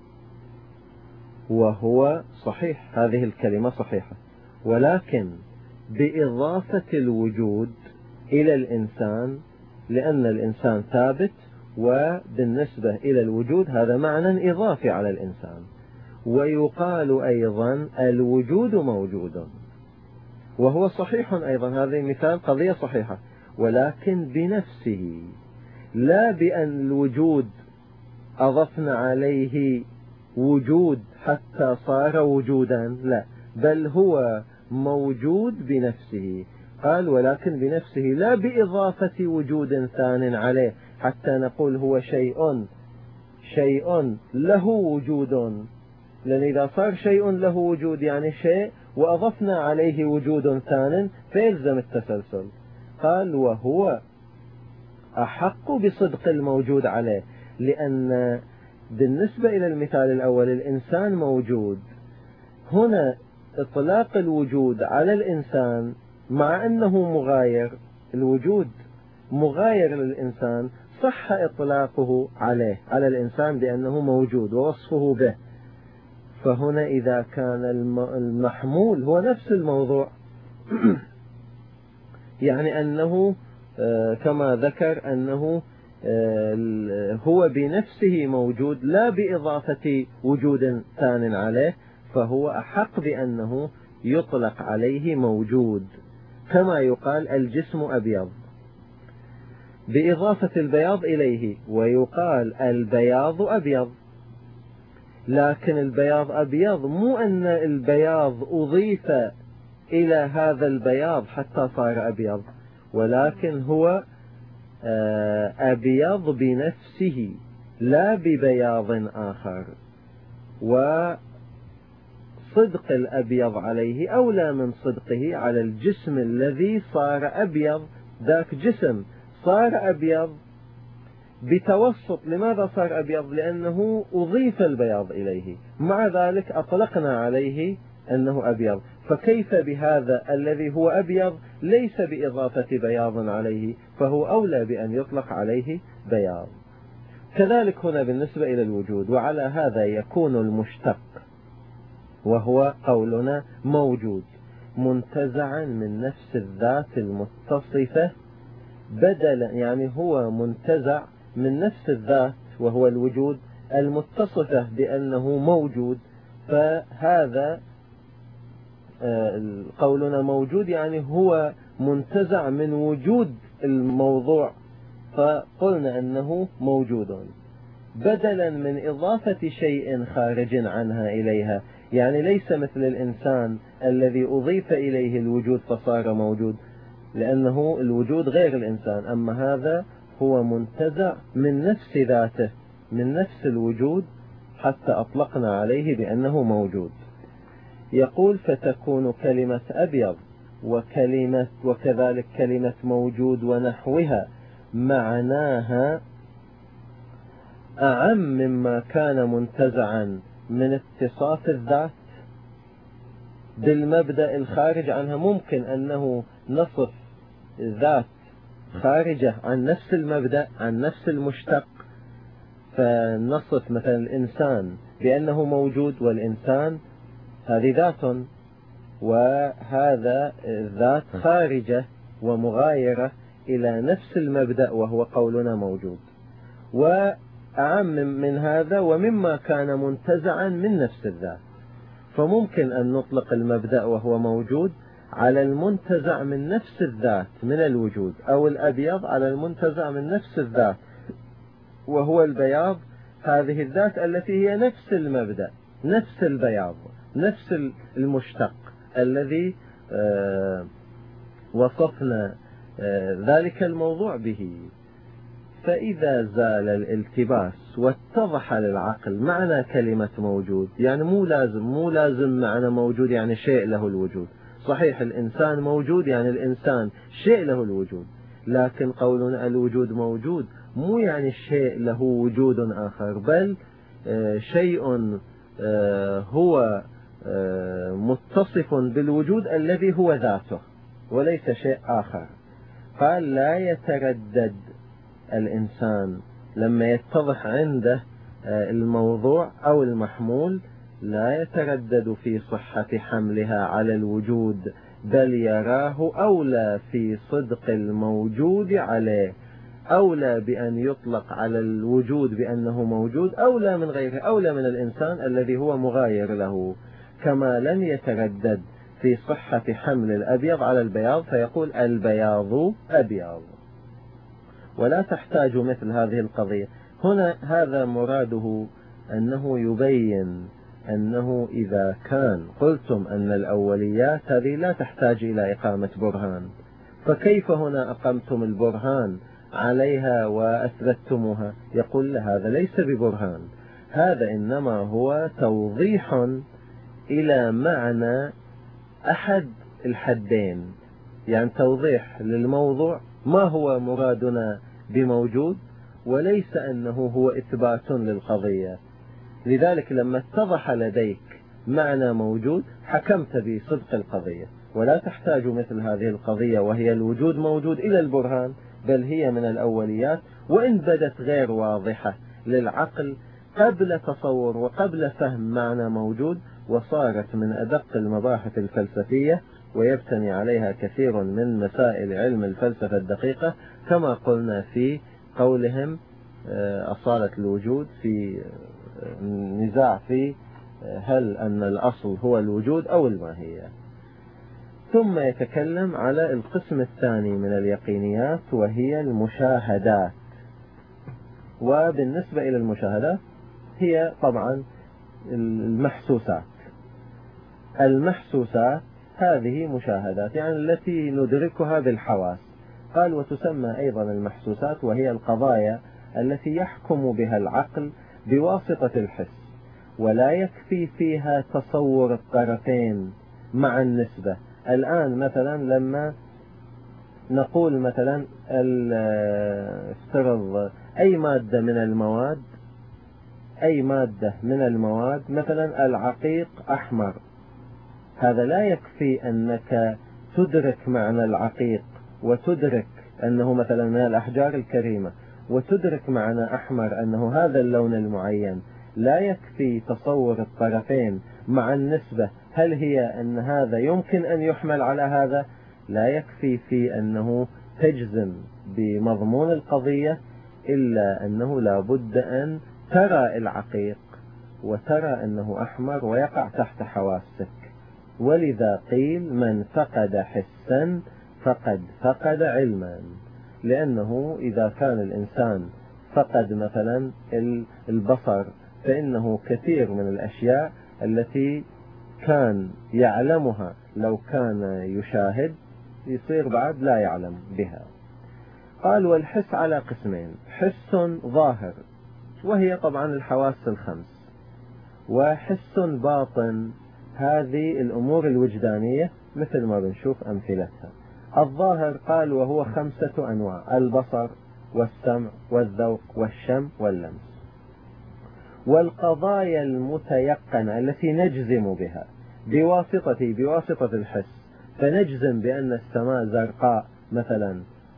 وهو صحيح، هذه الكلمة صحيحة، ولكن بإضافة الوجود إلى الإنسان، لأن الإنسان ثابت، وبالنسبة إلى الوجود هذا معنى إضافي على الإنسان. ويقال أيضا الوجود موجود، وهو صحيح أيضا، هذا مثال قضية صحيحة، ولكن بنفسه، لا بأن الوجود أضفنا عليه وجود حتى صار وجودا، لا، بل هو موجود بنفسه. قال ولكن بنفسه لا بإضافة وجود ثان عليه حتى نقول هو شيء شيء له وجود، لأن إذا صار شيء له وجود يعني شيء وأضفنا عليه وجود ثان فيلزم التسلسل. قال وهو أحق بصدق الموجود عليه، لأن بالنسبة إلى المثال الأول الإنسان موجود، هنا إطلاق الوجود على الإنسان مع أنه مغاير، الوجود مغاير للإنسان، صح إطلاقه عليه على الإنسان بأنه موجود ووصفه به، فهنا إذا كان المحمول هو نفس الموضوع يعني أنه كما ذكر أنه هو بنفسه موجود لا بإضافة وجود ثان عليه، فهو أحق بأنه يطلق عليه موجود، كما يقال الجسم أبيض بإضافة البياض إليه، ويقال البياض أبيض، لكن البياض أبيض مو أن البياض أضيف إلى هذا البياض حتى صار أبيض، ولكن هو أبيض بنفسه لا ببياض آخر، وصدق الأبيض عليه أولى من صدقه على الجسم الذي صار أبيض، ذاك جسم صار أبيض بتوسط. لماذا صار أبيض؟ لأنه أضيف البياض إليه، مع ذلك أطلقنا عليه أنه أبيض، فكيف بهذا الذي هو أبيض ليس بإضافة بياض عليه، فهو أولى بأن يطلق عليه بياض. كذلك هنا بالنسبة إلى الوجود، وعلى هذا يكون المشتق وهو قولنا موجود منتزعا من نفس الذات المتصفة، بدلا يعني هو منتزع من نفس الذات وهو الوجود المتصفة بأنه موجود، فهذا قولنا موجود يعني هو منتزع من وجود الموضوع، فقلنا أنه موجود بدلا من إضافة شيء خارج عنها إليها. يعني ليس مثل الإنسان الذي أضيف إليه الوجود فصار موجود، لأنه الوجود غير الإنسان، أما هذا هو منتزع من نفس ذاته، من نفس الوجود، حتى أطلقنا عليه بأنه موجود. يقول فتكون كلمة أبيض وكلمة وكذلك كلمة موجود ونحوها معناها أعم مما كان منتزعا من اتصاف الذات بالمبدأ الخارج عنها. ممكن أنه نصف ذات خارجة عن نفس المبدأ، عن نفس المشتق، فنصف مثلا الإنسان بأنه موجود، والإنسان هذه ذات، وهذا الذات خارجة ومغايرة إلى نفس المبدأ وهو قولنا موجود. وأعم من هذا ومما كان منتزعا من نفس الذات، فممكن أن نطلق المبدأ وهو موجود على المنتزع من نفس الذات من الوجود، أو الأبيض على المنتزع من نفس الذات وهو البياض، هذه الذات التي هي نفس المبدأ، نفس البياض، نفس المشتق الذي آه وصفنا آه ذلك الموضوع به. فإذا زال الالتباس واتضح للعقل معنى كلمة موجود، يعني مو لازم مو لازم معنى موجود يعني شيء له الوجود. صحيح الإنسان موجود يعني الإنسان شيء له الوجود، لكن قولنا الوجود موجود مو يعني الشيء له وجود آخر، بل آه شيء آه هو آه متصف بالوجود الذي هو ذاته وليس شيء آخر. قال لا يتردد الإنسان لما يتضح عنده الموضوع أو المحمول، لا يتردد في صحة حملها على الوجود، بل يراه أولى في صدق الموجود عليه، أولى بأن يطلق على الوجود بأنه موجود، أولى من غيره، أولى من الإنسان الذي هو مغاير له. كما لم يتردد في صحة حمل الأبيض على البياض فيقول البياض أبيض. ولا تحتاج مثل هذه القضية. هنا هذا مراده أنه يبين أنه إذا كان قلتم أن الأوليات هذه لا تحتاج إلى إقامة برهان، فكيف هنا أقمتم البرهان عليها وأثبتتموها؟ يقول هذا ليس ببرهان، هذا إنما هو توضيح إلى معنى أحد الحدين، يعني توضيح للموضوع ما هو مرادنا بموجود، وليس أنه هو إثبات للقضية. لذلك لما اتضح لديك معنى موجود حكمت بصدق القضية، ولا تحتاج مثل هذه القضية وهي الوجود موجود إلى البرهان، بل هي من الأوليات، وإن بدت غير واضحة للعقل قبل تصور وقبل فهم معنى موجود، وصارت من أدق المباحث الفلسفية ويبتني عليها كثير من مسائل علم الفلسفة الدقيقة، كما قلنا في قولهم أصالة الوجود، في نزاع في هل أن الأصل هو الوجود أو الماهية. ثم يتكلم على القسم الثاني من اليقينيات وهي المشاهدات. وبالنسبة إلى المشاهدات هي طبعا المحسوسات. المحسوسات هذه مشاهدات يعني التي ندركها بالحواس. قال وتسمى أيضا المحسوسات وهي القضايا التي يحكم بها العقل بواسطة الحس، ولا يكفي فيها تصور الطرفين مع النسبة. الآن مثلا لما نقول مثلا افترض أي مادة من المواد أي مادة من المواد مثلا العقيق أحمر، هذا لا يكفي أنك تدرك معنى العقيق وتدرك أنه مثلا من الأحجار الكريمة، وتدرك معنى أحمر أنه هذا اللون المعين. لا يكفي تصور الطرفين مع النسبة، هل هي أن هذا يمكن أن يحمل على هذا؟ لا يكفي في أنه تجزم بمضمون القضية إلا أنه لا بد أن ترى العقيق وترى أنه أحمر ويقع تحت حواسك. ولذا قيل من فقد حسا فقد فقد علما، لأنه إذا كان الإنسان فقد مثلا البصر فإنه كثير من الأشياء التي كان يعلمها لو كان يشاهد يصير بعد لا يعلم بها. قال والحس على قسمين: حس ظاهر وهي طبعا الحواس الخمس، وحس باطن هذه الأمور الوجدانية مثل ما بنشوف أمثلتها. الظاهر قال وهو خمسة أنواع: البصر والسمع والذوق والشم واللمس. والقضايا المتيقنة التي نجزم بها بواسطة بواسطة الحس، فنجزم بأن السماء زرقاء مثلا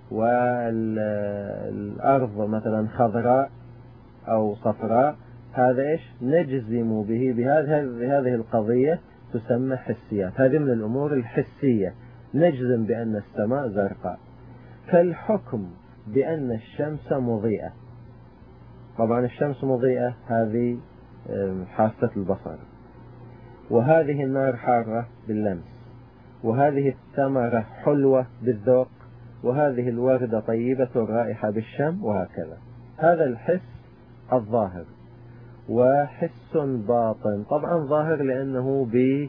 والأرض مثلا خضراء أو صفراء، هذا إيش نجزم به بهذه هذه القضية تسمى حسيات. هذه من الأمور الحسية، نجزم بأن السماء زرقاء. كالحكم بأن الشمس مضيئة، طبعا الشمس مضيئة هذه حاسة البصر، وهذه النار حارة باللمس، وهذه الثمرة حلوة بالذوق، وهذه الوردة طيبة الرائحة بالشم، وهكذا. هذا الحس الظاهر. وحس باطن طبعا ظاهر لأنه ب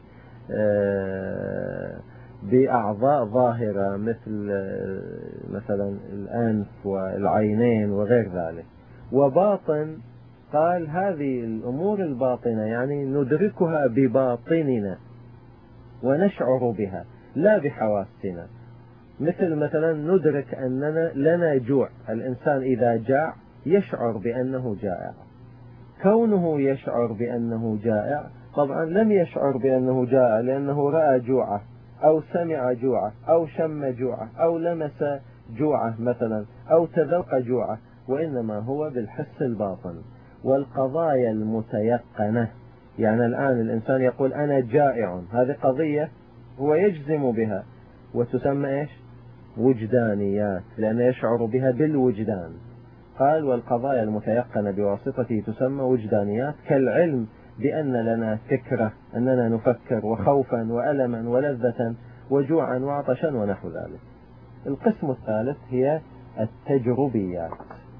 بأعضاء ظاهرة مثل مثلا الأنف والعينين وغير ذلك. وباطن قال هذه الأمور الباطنة يعني ندركها بباطننا ونشعر بها لا بحواسنا، مثل مثلا ندرك أننا لنا جوع. الإنسان إذا جاع يشعر بأنه جائع، كونه يشعر بأنه جائع طبعا لم يشعر بأنه جائع لأنه رأى جوعه أو سمع جوعه أو شم جوعه أو لمس جوعه مثلا أو تذوق جوعه، وإنما هو بالحس الباطن. والقضايا المتيقنة يعني الآن الإنسان يقول أنا جائع، هذه قضية هو يجزم بها وتسمى إيش وجدانيات، لأنه يشعر بها بالوجدان. قال والقضايا المتيقنة بواسطته تسمى وجدانيات، كالعلم بأن لنا فكرة، أننا نفكر، وخوفا وألما ولذة وجوعا وعطشا ونحو ذلك. القسم الثالث هي التجربيات.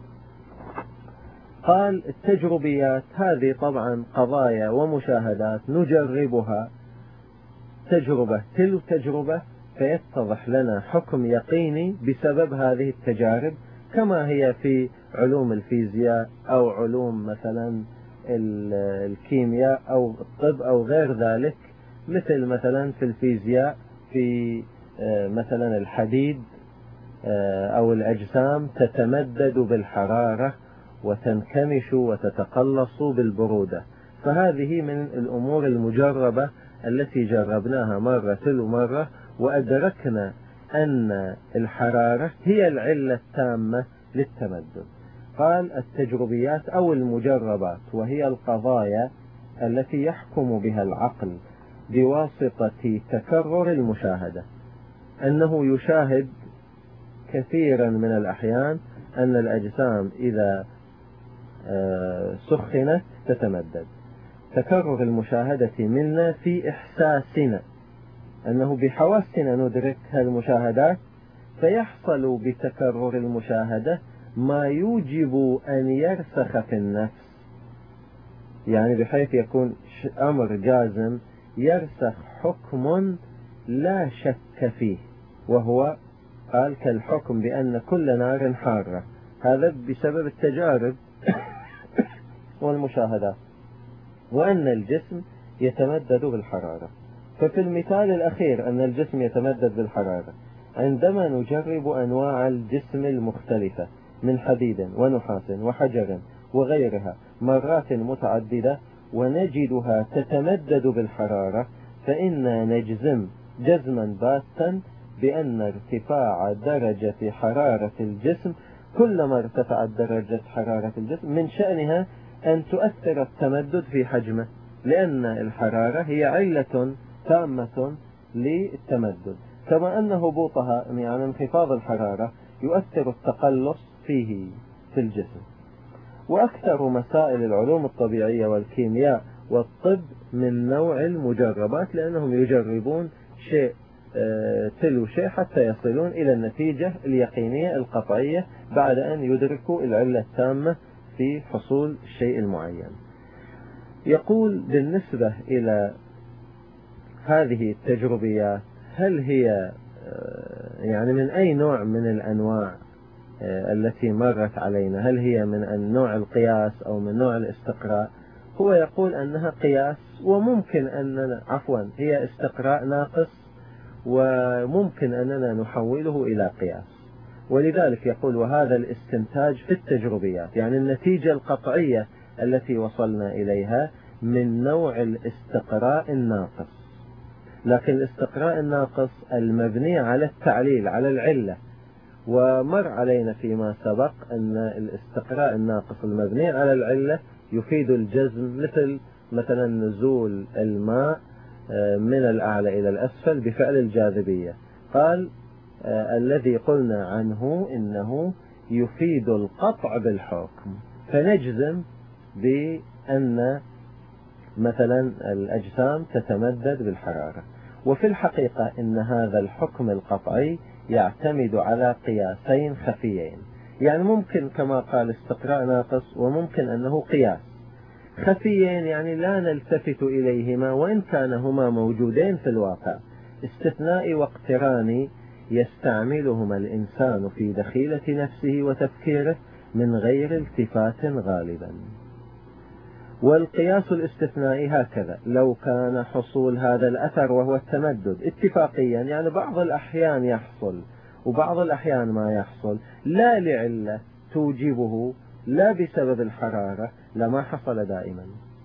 قال التجربيات هذه طبعا قضايا ومشاهدات نجربها تجربة تلو تجربة، فيتضح لنا حكم يقيني بسبب هذه التجارب، كما هي في علوم الفيزياء أو علوم مثلا الكيمياء أو الطب أو غير ذلك. مثل مثلا في الفيزياء في مثلا الحديد أو الأجسام تتمدد بالحرارة وتنكمش وتتقلص بالبرودة، فهذه من الأمور المجربة التي جربناها مرة تلو مرة وأدركنا أن الحرارة هي العلة التامة للتمدد. قال التجربيات أو المجربات وهي القضايا التي يحكم بها العقل بواسطة تكرر المشاهدة، أنه يشاهد كثيرا من الأحيان أن الأجسام إذا سخنت تتمدد. تكرر المشاهدة منا في إحساسنا، أنه بحواسنا ندرك هالمشاهدات، فيحصل بتكرر المشاهدة ما يوجب أن يرسخ في النفس، يعني بحيث يكون أمر جازم يرسخ حكم لا شك فيه، وهو قال كالحكم بأن كل نار حارة، هذا بسبب التجارب والمشاهدات، وأن الجسم يتمدد بالحرارة. ففي المثال الأخير أن الجسم يتمدد بالحرارة، عندما نجرب أنواع الجسم المختلفة من حديد ونحاس وحجر وغيرها مرات متعددة ونجدها تتمدد بالحرارة، فإنا نجزم جزما باتا بأن ارتفاع درجة حرارة الجسم كلما ارتفعت درجة حرارة الجسم من شأنها أن تؤثر التمدد في حجمه، لأن الحرارة هي علة تامة للتمدد، كما أن هبوطها يعني انخفاض الحرارة يؤثر التقلص فيه. في الجسم. وأكثر مسائل العلوم الطبيعية والكيمياء والطب من نوع المجربات، لأنهم يجربون شيء تلو شيء حتى يصلون إلى النتيجة اليقينية القطعية بعد أن يدركوا العلة التامة في حصول الشيء المعين. يقول بالنسبة إلى هذه التجربيات، هل هي يعني من أي نوع من الأنواع التي مرت علينا؟ هل هي من النوع القياس أو من نوع الاستقراء؟ هو يقول أنها قياس، وممكن أننا عفوا هي استقراء ناقص، وممكن أننا نحوله إلى قياس. ولذلك يقول وهذا الاستنتاج في التجربيات، يعني النتيجة القطعية التي وصلنا إليها من نوع الاستقراء الناقص. لكن الاستقراء الناقص المبني على التعليل على العلة، ومر علينا فيما سبق أن الاستقراء الناقص المبني على العلة يفيد الجزم، مثل مثلا نزول الماء من الأعلى إلى الأسفل بفعل الجاذبية. قال آه الذي قلنا عنه إنه يفيد القطع بالحكم، فنجزم بأن مثلا الأجسام تتمدد بالحرارة. وفي الحقيقة إن هذا الحكم القطعي يعتمد على قياسين خفيين، يعني ممكن كما قال استقراء ناقص، وممكن أنه قياس. خفيين يعني لا نلتفت إليهما وإن كان هما موجودين في الواقع، استثنائي واقتراني يستعملهما الإنسان في دخيلة نفسه وتفكيره من غير التفات غالبا. والقياس الاستثنائي هكذا: لو كان حصول هذا الأثر وهو التمدد اتفاقيا، يعني بعض الأحيان يحصل وبعض الأحيان ما يحصل، لا لعلة توجبه، لا بسبب الحرارة، لما حصل دائما،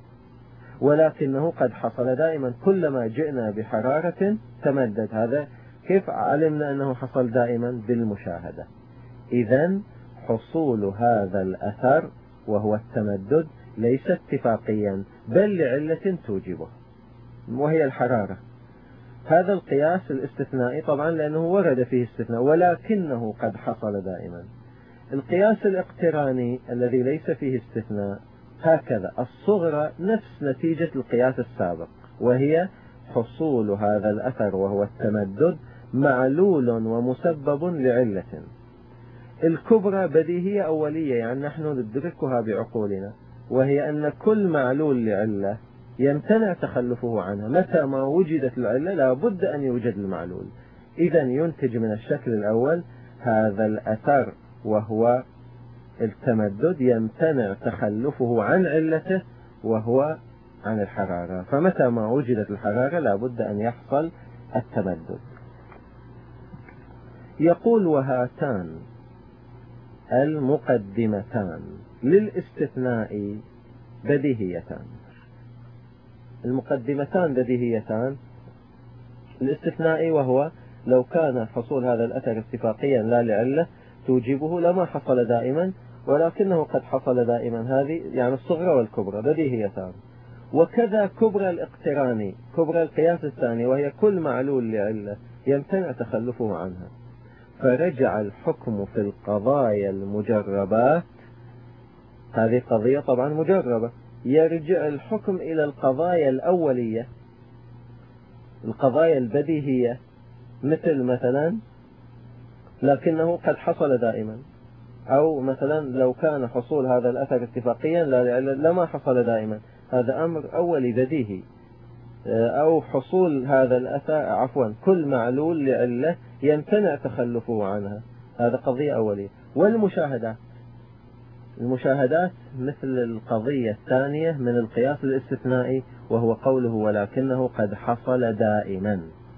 ولكنه قد حصل دائما. كلما جئنا بحرارة تمدد. هذا كيف علمنا أنه حصل دائما؟ بالمشاهدة. إذن حصول هذا الأثر وهو التمدد ليس اتفاقيا، بل لعلة توجبه وهي الحرارة. هذا القياس الاستثنائي طبعا لأنه ورد فيه استثناء، ولكنه قد حصل دائما. القياس الاقتراني الذي ليس فيه استثناء هكذا: الصغرى نفس نتيجة القياس السابق، وهي حصول هذا الأثر وهو التمدد معلول ومسبب لعلة. الكبرى بديهية أولية، يعني نحن ندركها بعقولنا، وهي أن كل معلول لعلة يمتنع تخلفه عنها. متى ما وجدت العلة لا بد أن يوجد المعلول. إذن ينتج من الشكل الأول هذا الأثر وهو التمدد يمتنع تخلفه عن علته وهو عن الحرارة، فمتى ما وجدت الحرارة لا بد أن يحصل التمدد. يقول وهاتان المقدمتان للاستثناء بديهيتان. المقدمتان بديهيتان الاستثنائي، وهو لو كان حصول هذا الأثر اتفاقيا لا لعلة توجبه لما حصل دائما، ولكنه قد حصل دائما. هذه يعني الصغرى والكبرى بديهيتان. وكذا كبرى الاقتراني، كبرى القياس الثاني، وهي كل معلول لعلة يمتنع تخلفه عنها. فرجع الحكم في القضايا المجربات، هذه قضية طبعا مجربة، يرجع الحكم إلى القضايا الأولية، القضايا البديهية، مثل مثلا لكنه قد حصل دائما، أو مثلا لو كان حصول هذا الأثر اتفاقيا لا لما حصل دائما، هذا أمر أولي بديهي. أو حصول هذا الأثر عفوا كل معلول لعلة يمتنع تخلفه عنها، هذا قضية أولية. والمشاهدات، المشاهدات مثل القضية الثانية من القياس الاستثنائي، وهو قوله ولكنه قد حصل دائما.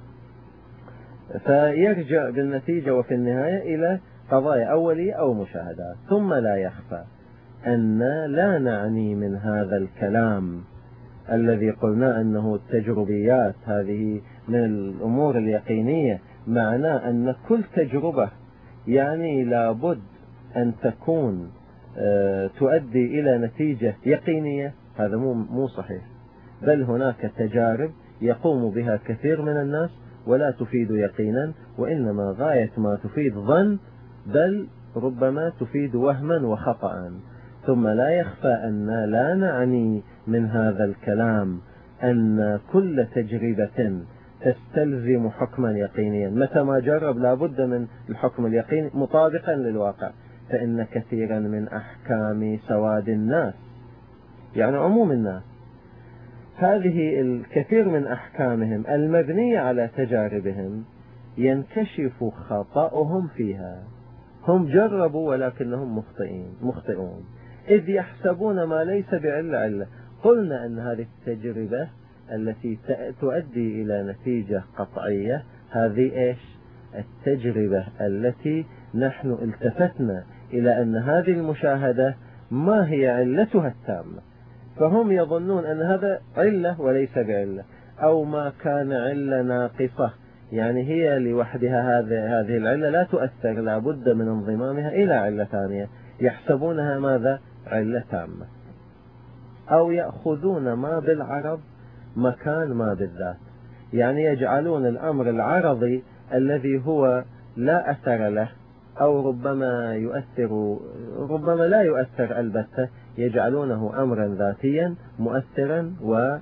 فيرجع بالنتيجة وفي النهاية إلى قضايا أولية أو مشاهدات. ثم لا يخفى أن لا نعني من هذا الكلام الذي قلنا أنه التجربيات هذه من الأمور اليقينية، معناه أن كل تجربة يعني لابد أن تكون تؤدي إلى نتيجة يقينية. هذا مو مو صحيح، بل هناك تجارب يقوم بها كثير من الناس ولا تفيد يقينا، وإنما غاية ما تفيد ظن، بل ربما تفيد وهما وخطأ. ثم لا يخفى أن لا نعني من هذا الكلام أن كل تجربة تستلزم حكما يقينيا، متى ما جرب لابد من الحكم اليقيني مطابقا للواقع. فإن كثيرا من أحكام سواد الناس، يعني عموم الناس، هذه الكثير من أحكامهم المبنية على تجاربهم ينكشف خطأهم فيها. هم جربوا ولكنهم مخطئين مخطئون، إذ يحسبون ما ليس بعلة علة. قلنا أن هذه التجربة التي تؤدي إلى نتيجة قطعية، هذه إيش؟ التجربة التي نحن التفتنا إلى أن هذه المشاهدة ما هي علتها التامة، فهم يظنون أن هذا علة وليس بعلة، أو ما كان علة ناقصة، يعني هي لوحدها هذه هذه العلة لا تؤثر، لا بد من انضمامها إلى علة ثانية، يحسبونها ماذا؟ علة تامة. أو يأخذون ما بالعرض مكان ما بالذات، يعني يجعلون الأمر العرضي الذي هو لا أثر له أو ربما يؤثر ربما لا يؤثر البتة، يجعلونه أمرا ذاتيا مؤثرا و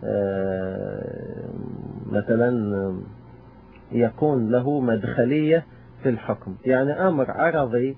مثلا يكون له مدخلية في الحكم، يعني أمر عرضي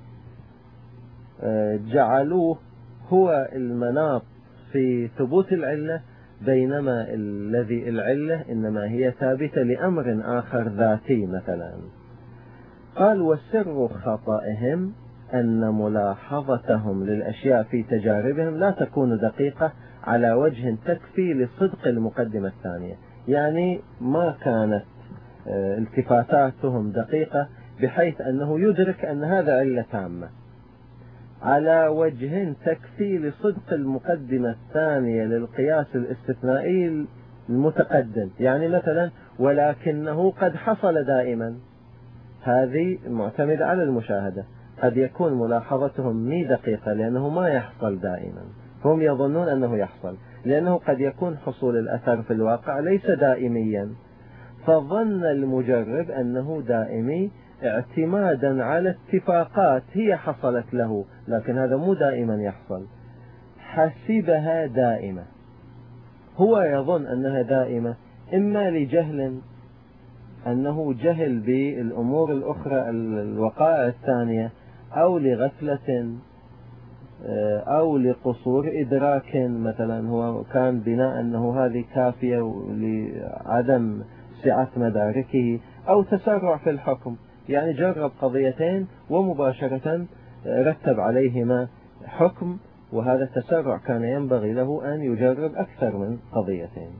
جعلوه هو المناط في ثبوت العلة، بينما الذي العلة إنما هي ثابتة لأمر آخر ذاتي مثلا. قال: وسر خطئهم أن ملاحظتهم للأشياء في تجاربهم لا تكون دقيقة على وجه تكفي لصدق المقدمة الثانية، يعني ما كانت التفاتاتهم دقيقة بحيث أنه يدرك أن هذا علة تامة على وجه تكفي لصدق المقدمة الثانية للقياس الاستثنائي المتقدم، يعني مثلا ولكنه قد حصل دائما، هذه معتمدة على المشاهدة. قد يكون ملاحظتهم مي دقيقة لأنه ما يحصل دائما، هم يظنون أنه يحصل، لأنه قد يكون حصول الأثر في الواقع ليس دائميا، فظن المجرب أنه دائمي اعتمادا على اتفاقات هي حصلت له، لكن هذا مو دائما يحصل. حسبها دائمة، هو يظن أنها دائمة إما لجهل، أنه جهل بالأمور الأخرى الوقائع الثانية، أو لغفلة، أو لقصور إدراك، مثلا هو كان بناء أنه هذه كافية لعدم سعة مداركه، أو تسرع في الحكم، يعني جرب قضيتين ومباشرة رتب عليهما حكم، وهذا التسرع كان ينبغي له أن يجرب أكثر من قضيتين،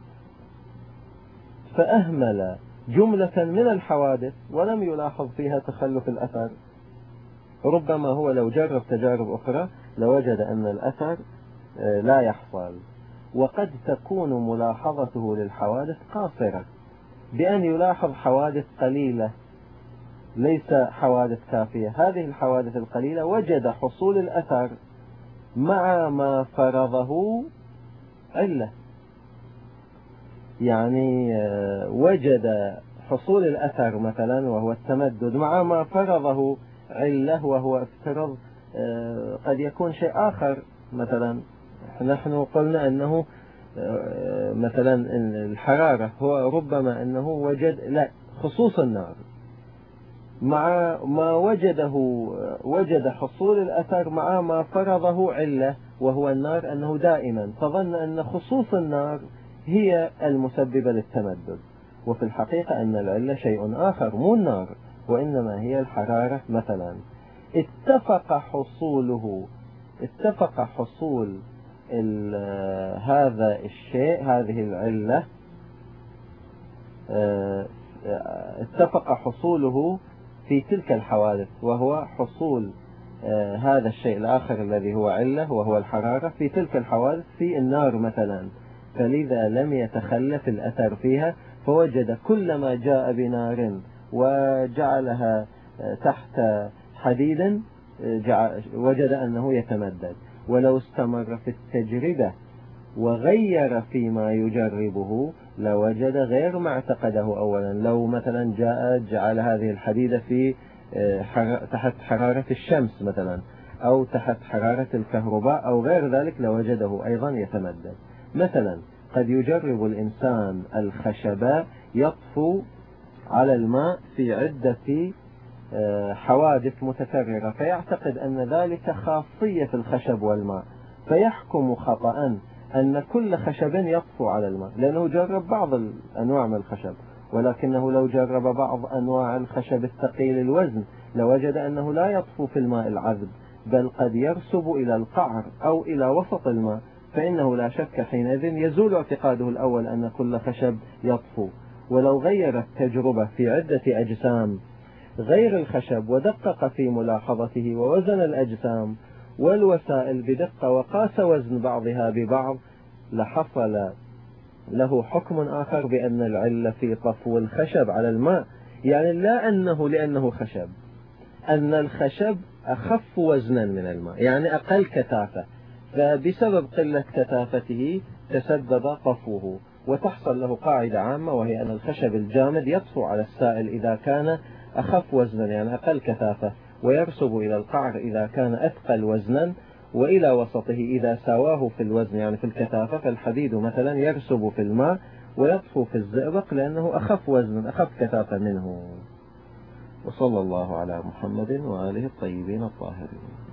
فأهمل جملة من الحوادث ولم يلاحظ فيها تخلف الأثر. ربما هو لو جرب تجارب أخرى لوجد أن الأثر لا يحصل. وقد تكون ملاحظته للحوادث قاصرة بأن يلاحظ حوادث قليلة ليس حوادث كافية. هذه الحوادث القليلة وجد حصول الأثر مع ما فرضه علة، يعني وجد حصول الأثر مثلا وهو التمدد مع ما فرضه علة وهو افترض قد يكون شيء آخر. مثلا نحن قلنا أنه مثلا الحرارة، هو ربما أنه وجد لا خصوص النار، مع ما وجده وجد حصول الأثر مع ما فرضه علة وهو النار أنه دائما، فظن أن خصوص النار هي المسببة للتمدد، وفي الحقيقة أن العلة شيء آخر مو النار، وإنما هي الحرارة مثلا. اتفق حصوله اتفق حصول هذا الشيء، هذه العلة اتفق حصوله في تلك الحوادث، وهو حصول هذا الشيء الآخر الذي هو علة وهو الحرارة في تلك الحوادث في النار مثلا، فلذا لم يتخلف الأثر فيها، فوجد كل ما جاء بنار وجعلها تحت حديد وجد أنه يتمدد. ولو استمر في التجربة وغير فيما يجربه لوجد غير ما اعتقده أولا. لو مثلا جاء جعل هذه الحديدة في تحت حرارة الشمس مثلا أو تحت حرارة الكهرباء أو غير ذلك لوجده أيضا يتمدد. مثلا قد يجرب الإنسان الخشب يطفو على الماء في عدة حوادث متكررة فيعتقد أن ذلك خاصية في الخشب والماء، فيحكم خطأ أن كل خشب يطفو على الماء لأنه جرب بعض الأنواع من الخشب، ولكنه لو جرب بعض أنواع الخشب الثقيل الوزن لوجد أنه لا يطفو في الماء العذب بل قد يرسب إلى القعر أو إلى وسط الماء، فإنه لا شك حينئذ يزول اعتقاده الأول أن كل خشب يطفو. ولو غير التجربة في عدة أجسام غير الخشب ودقق في ملاحظته ووزن الأجسام والوسائل بدقة وقاس وزن بعضها ببعض لحصل له حكم آخر بأن العلة في طفو الخشب على الماء، يعني لا أنه لأنه خشب، أن الخشب أخف وزنا من الماء يعني أقل كثافة، فبسبب قلة كثافته تسبب طفوه. وتحصل له قاعدة عامة وهي أن الخشب الجامد يطفو على السائل إذا كان أخف وزنا يعني أقل كثافة، ويرسب إلى القعر إذا كان أثقل وزنا، وإلى وسطه إذا سواه في الوزن يعني في الكثافة، فالحديد مثلا يرسب في الماء ويطفو في الزئبق لأنه أخف وزنا أخف كثافة منه. وصلى الله على محمد وآله الطيبين الطاهرين.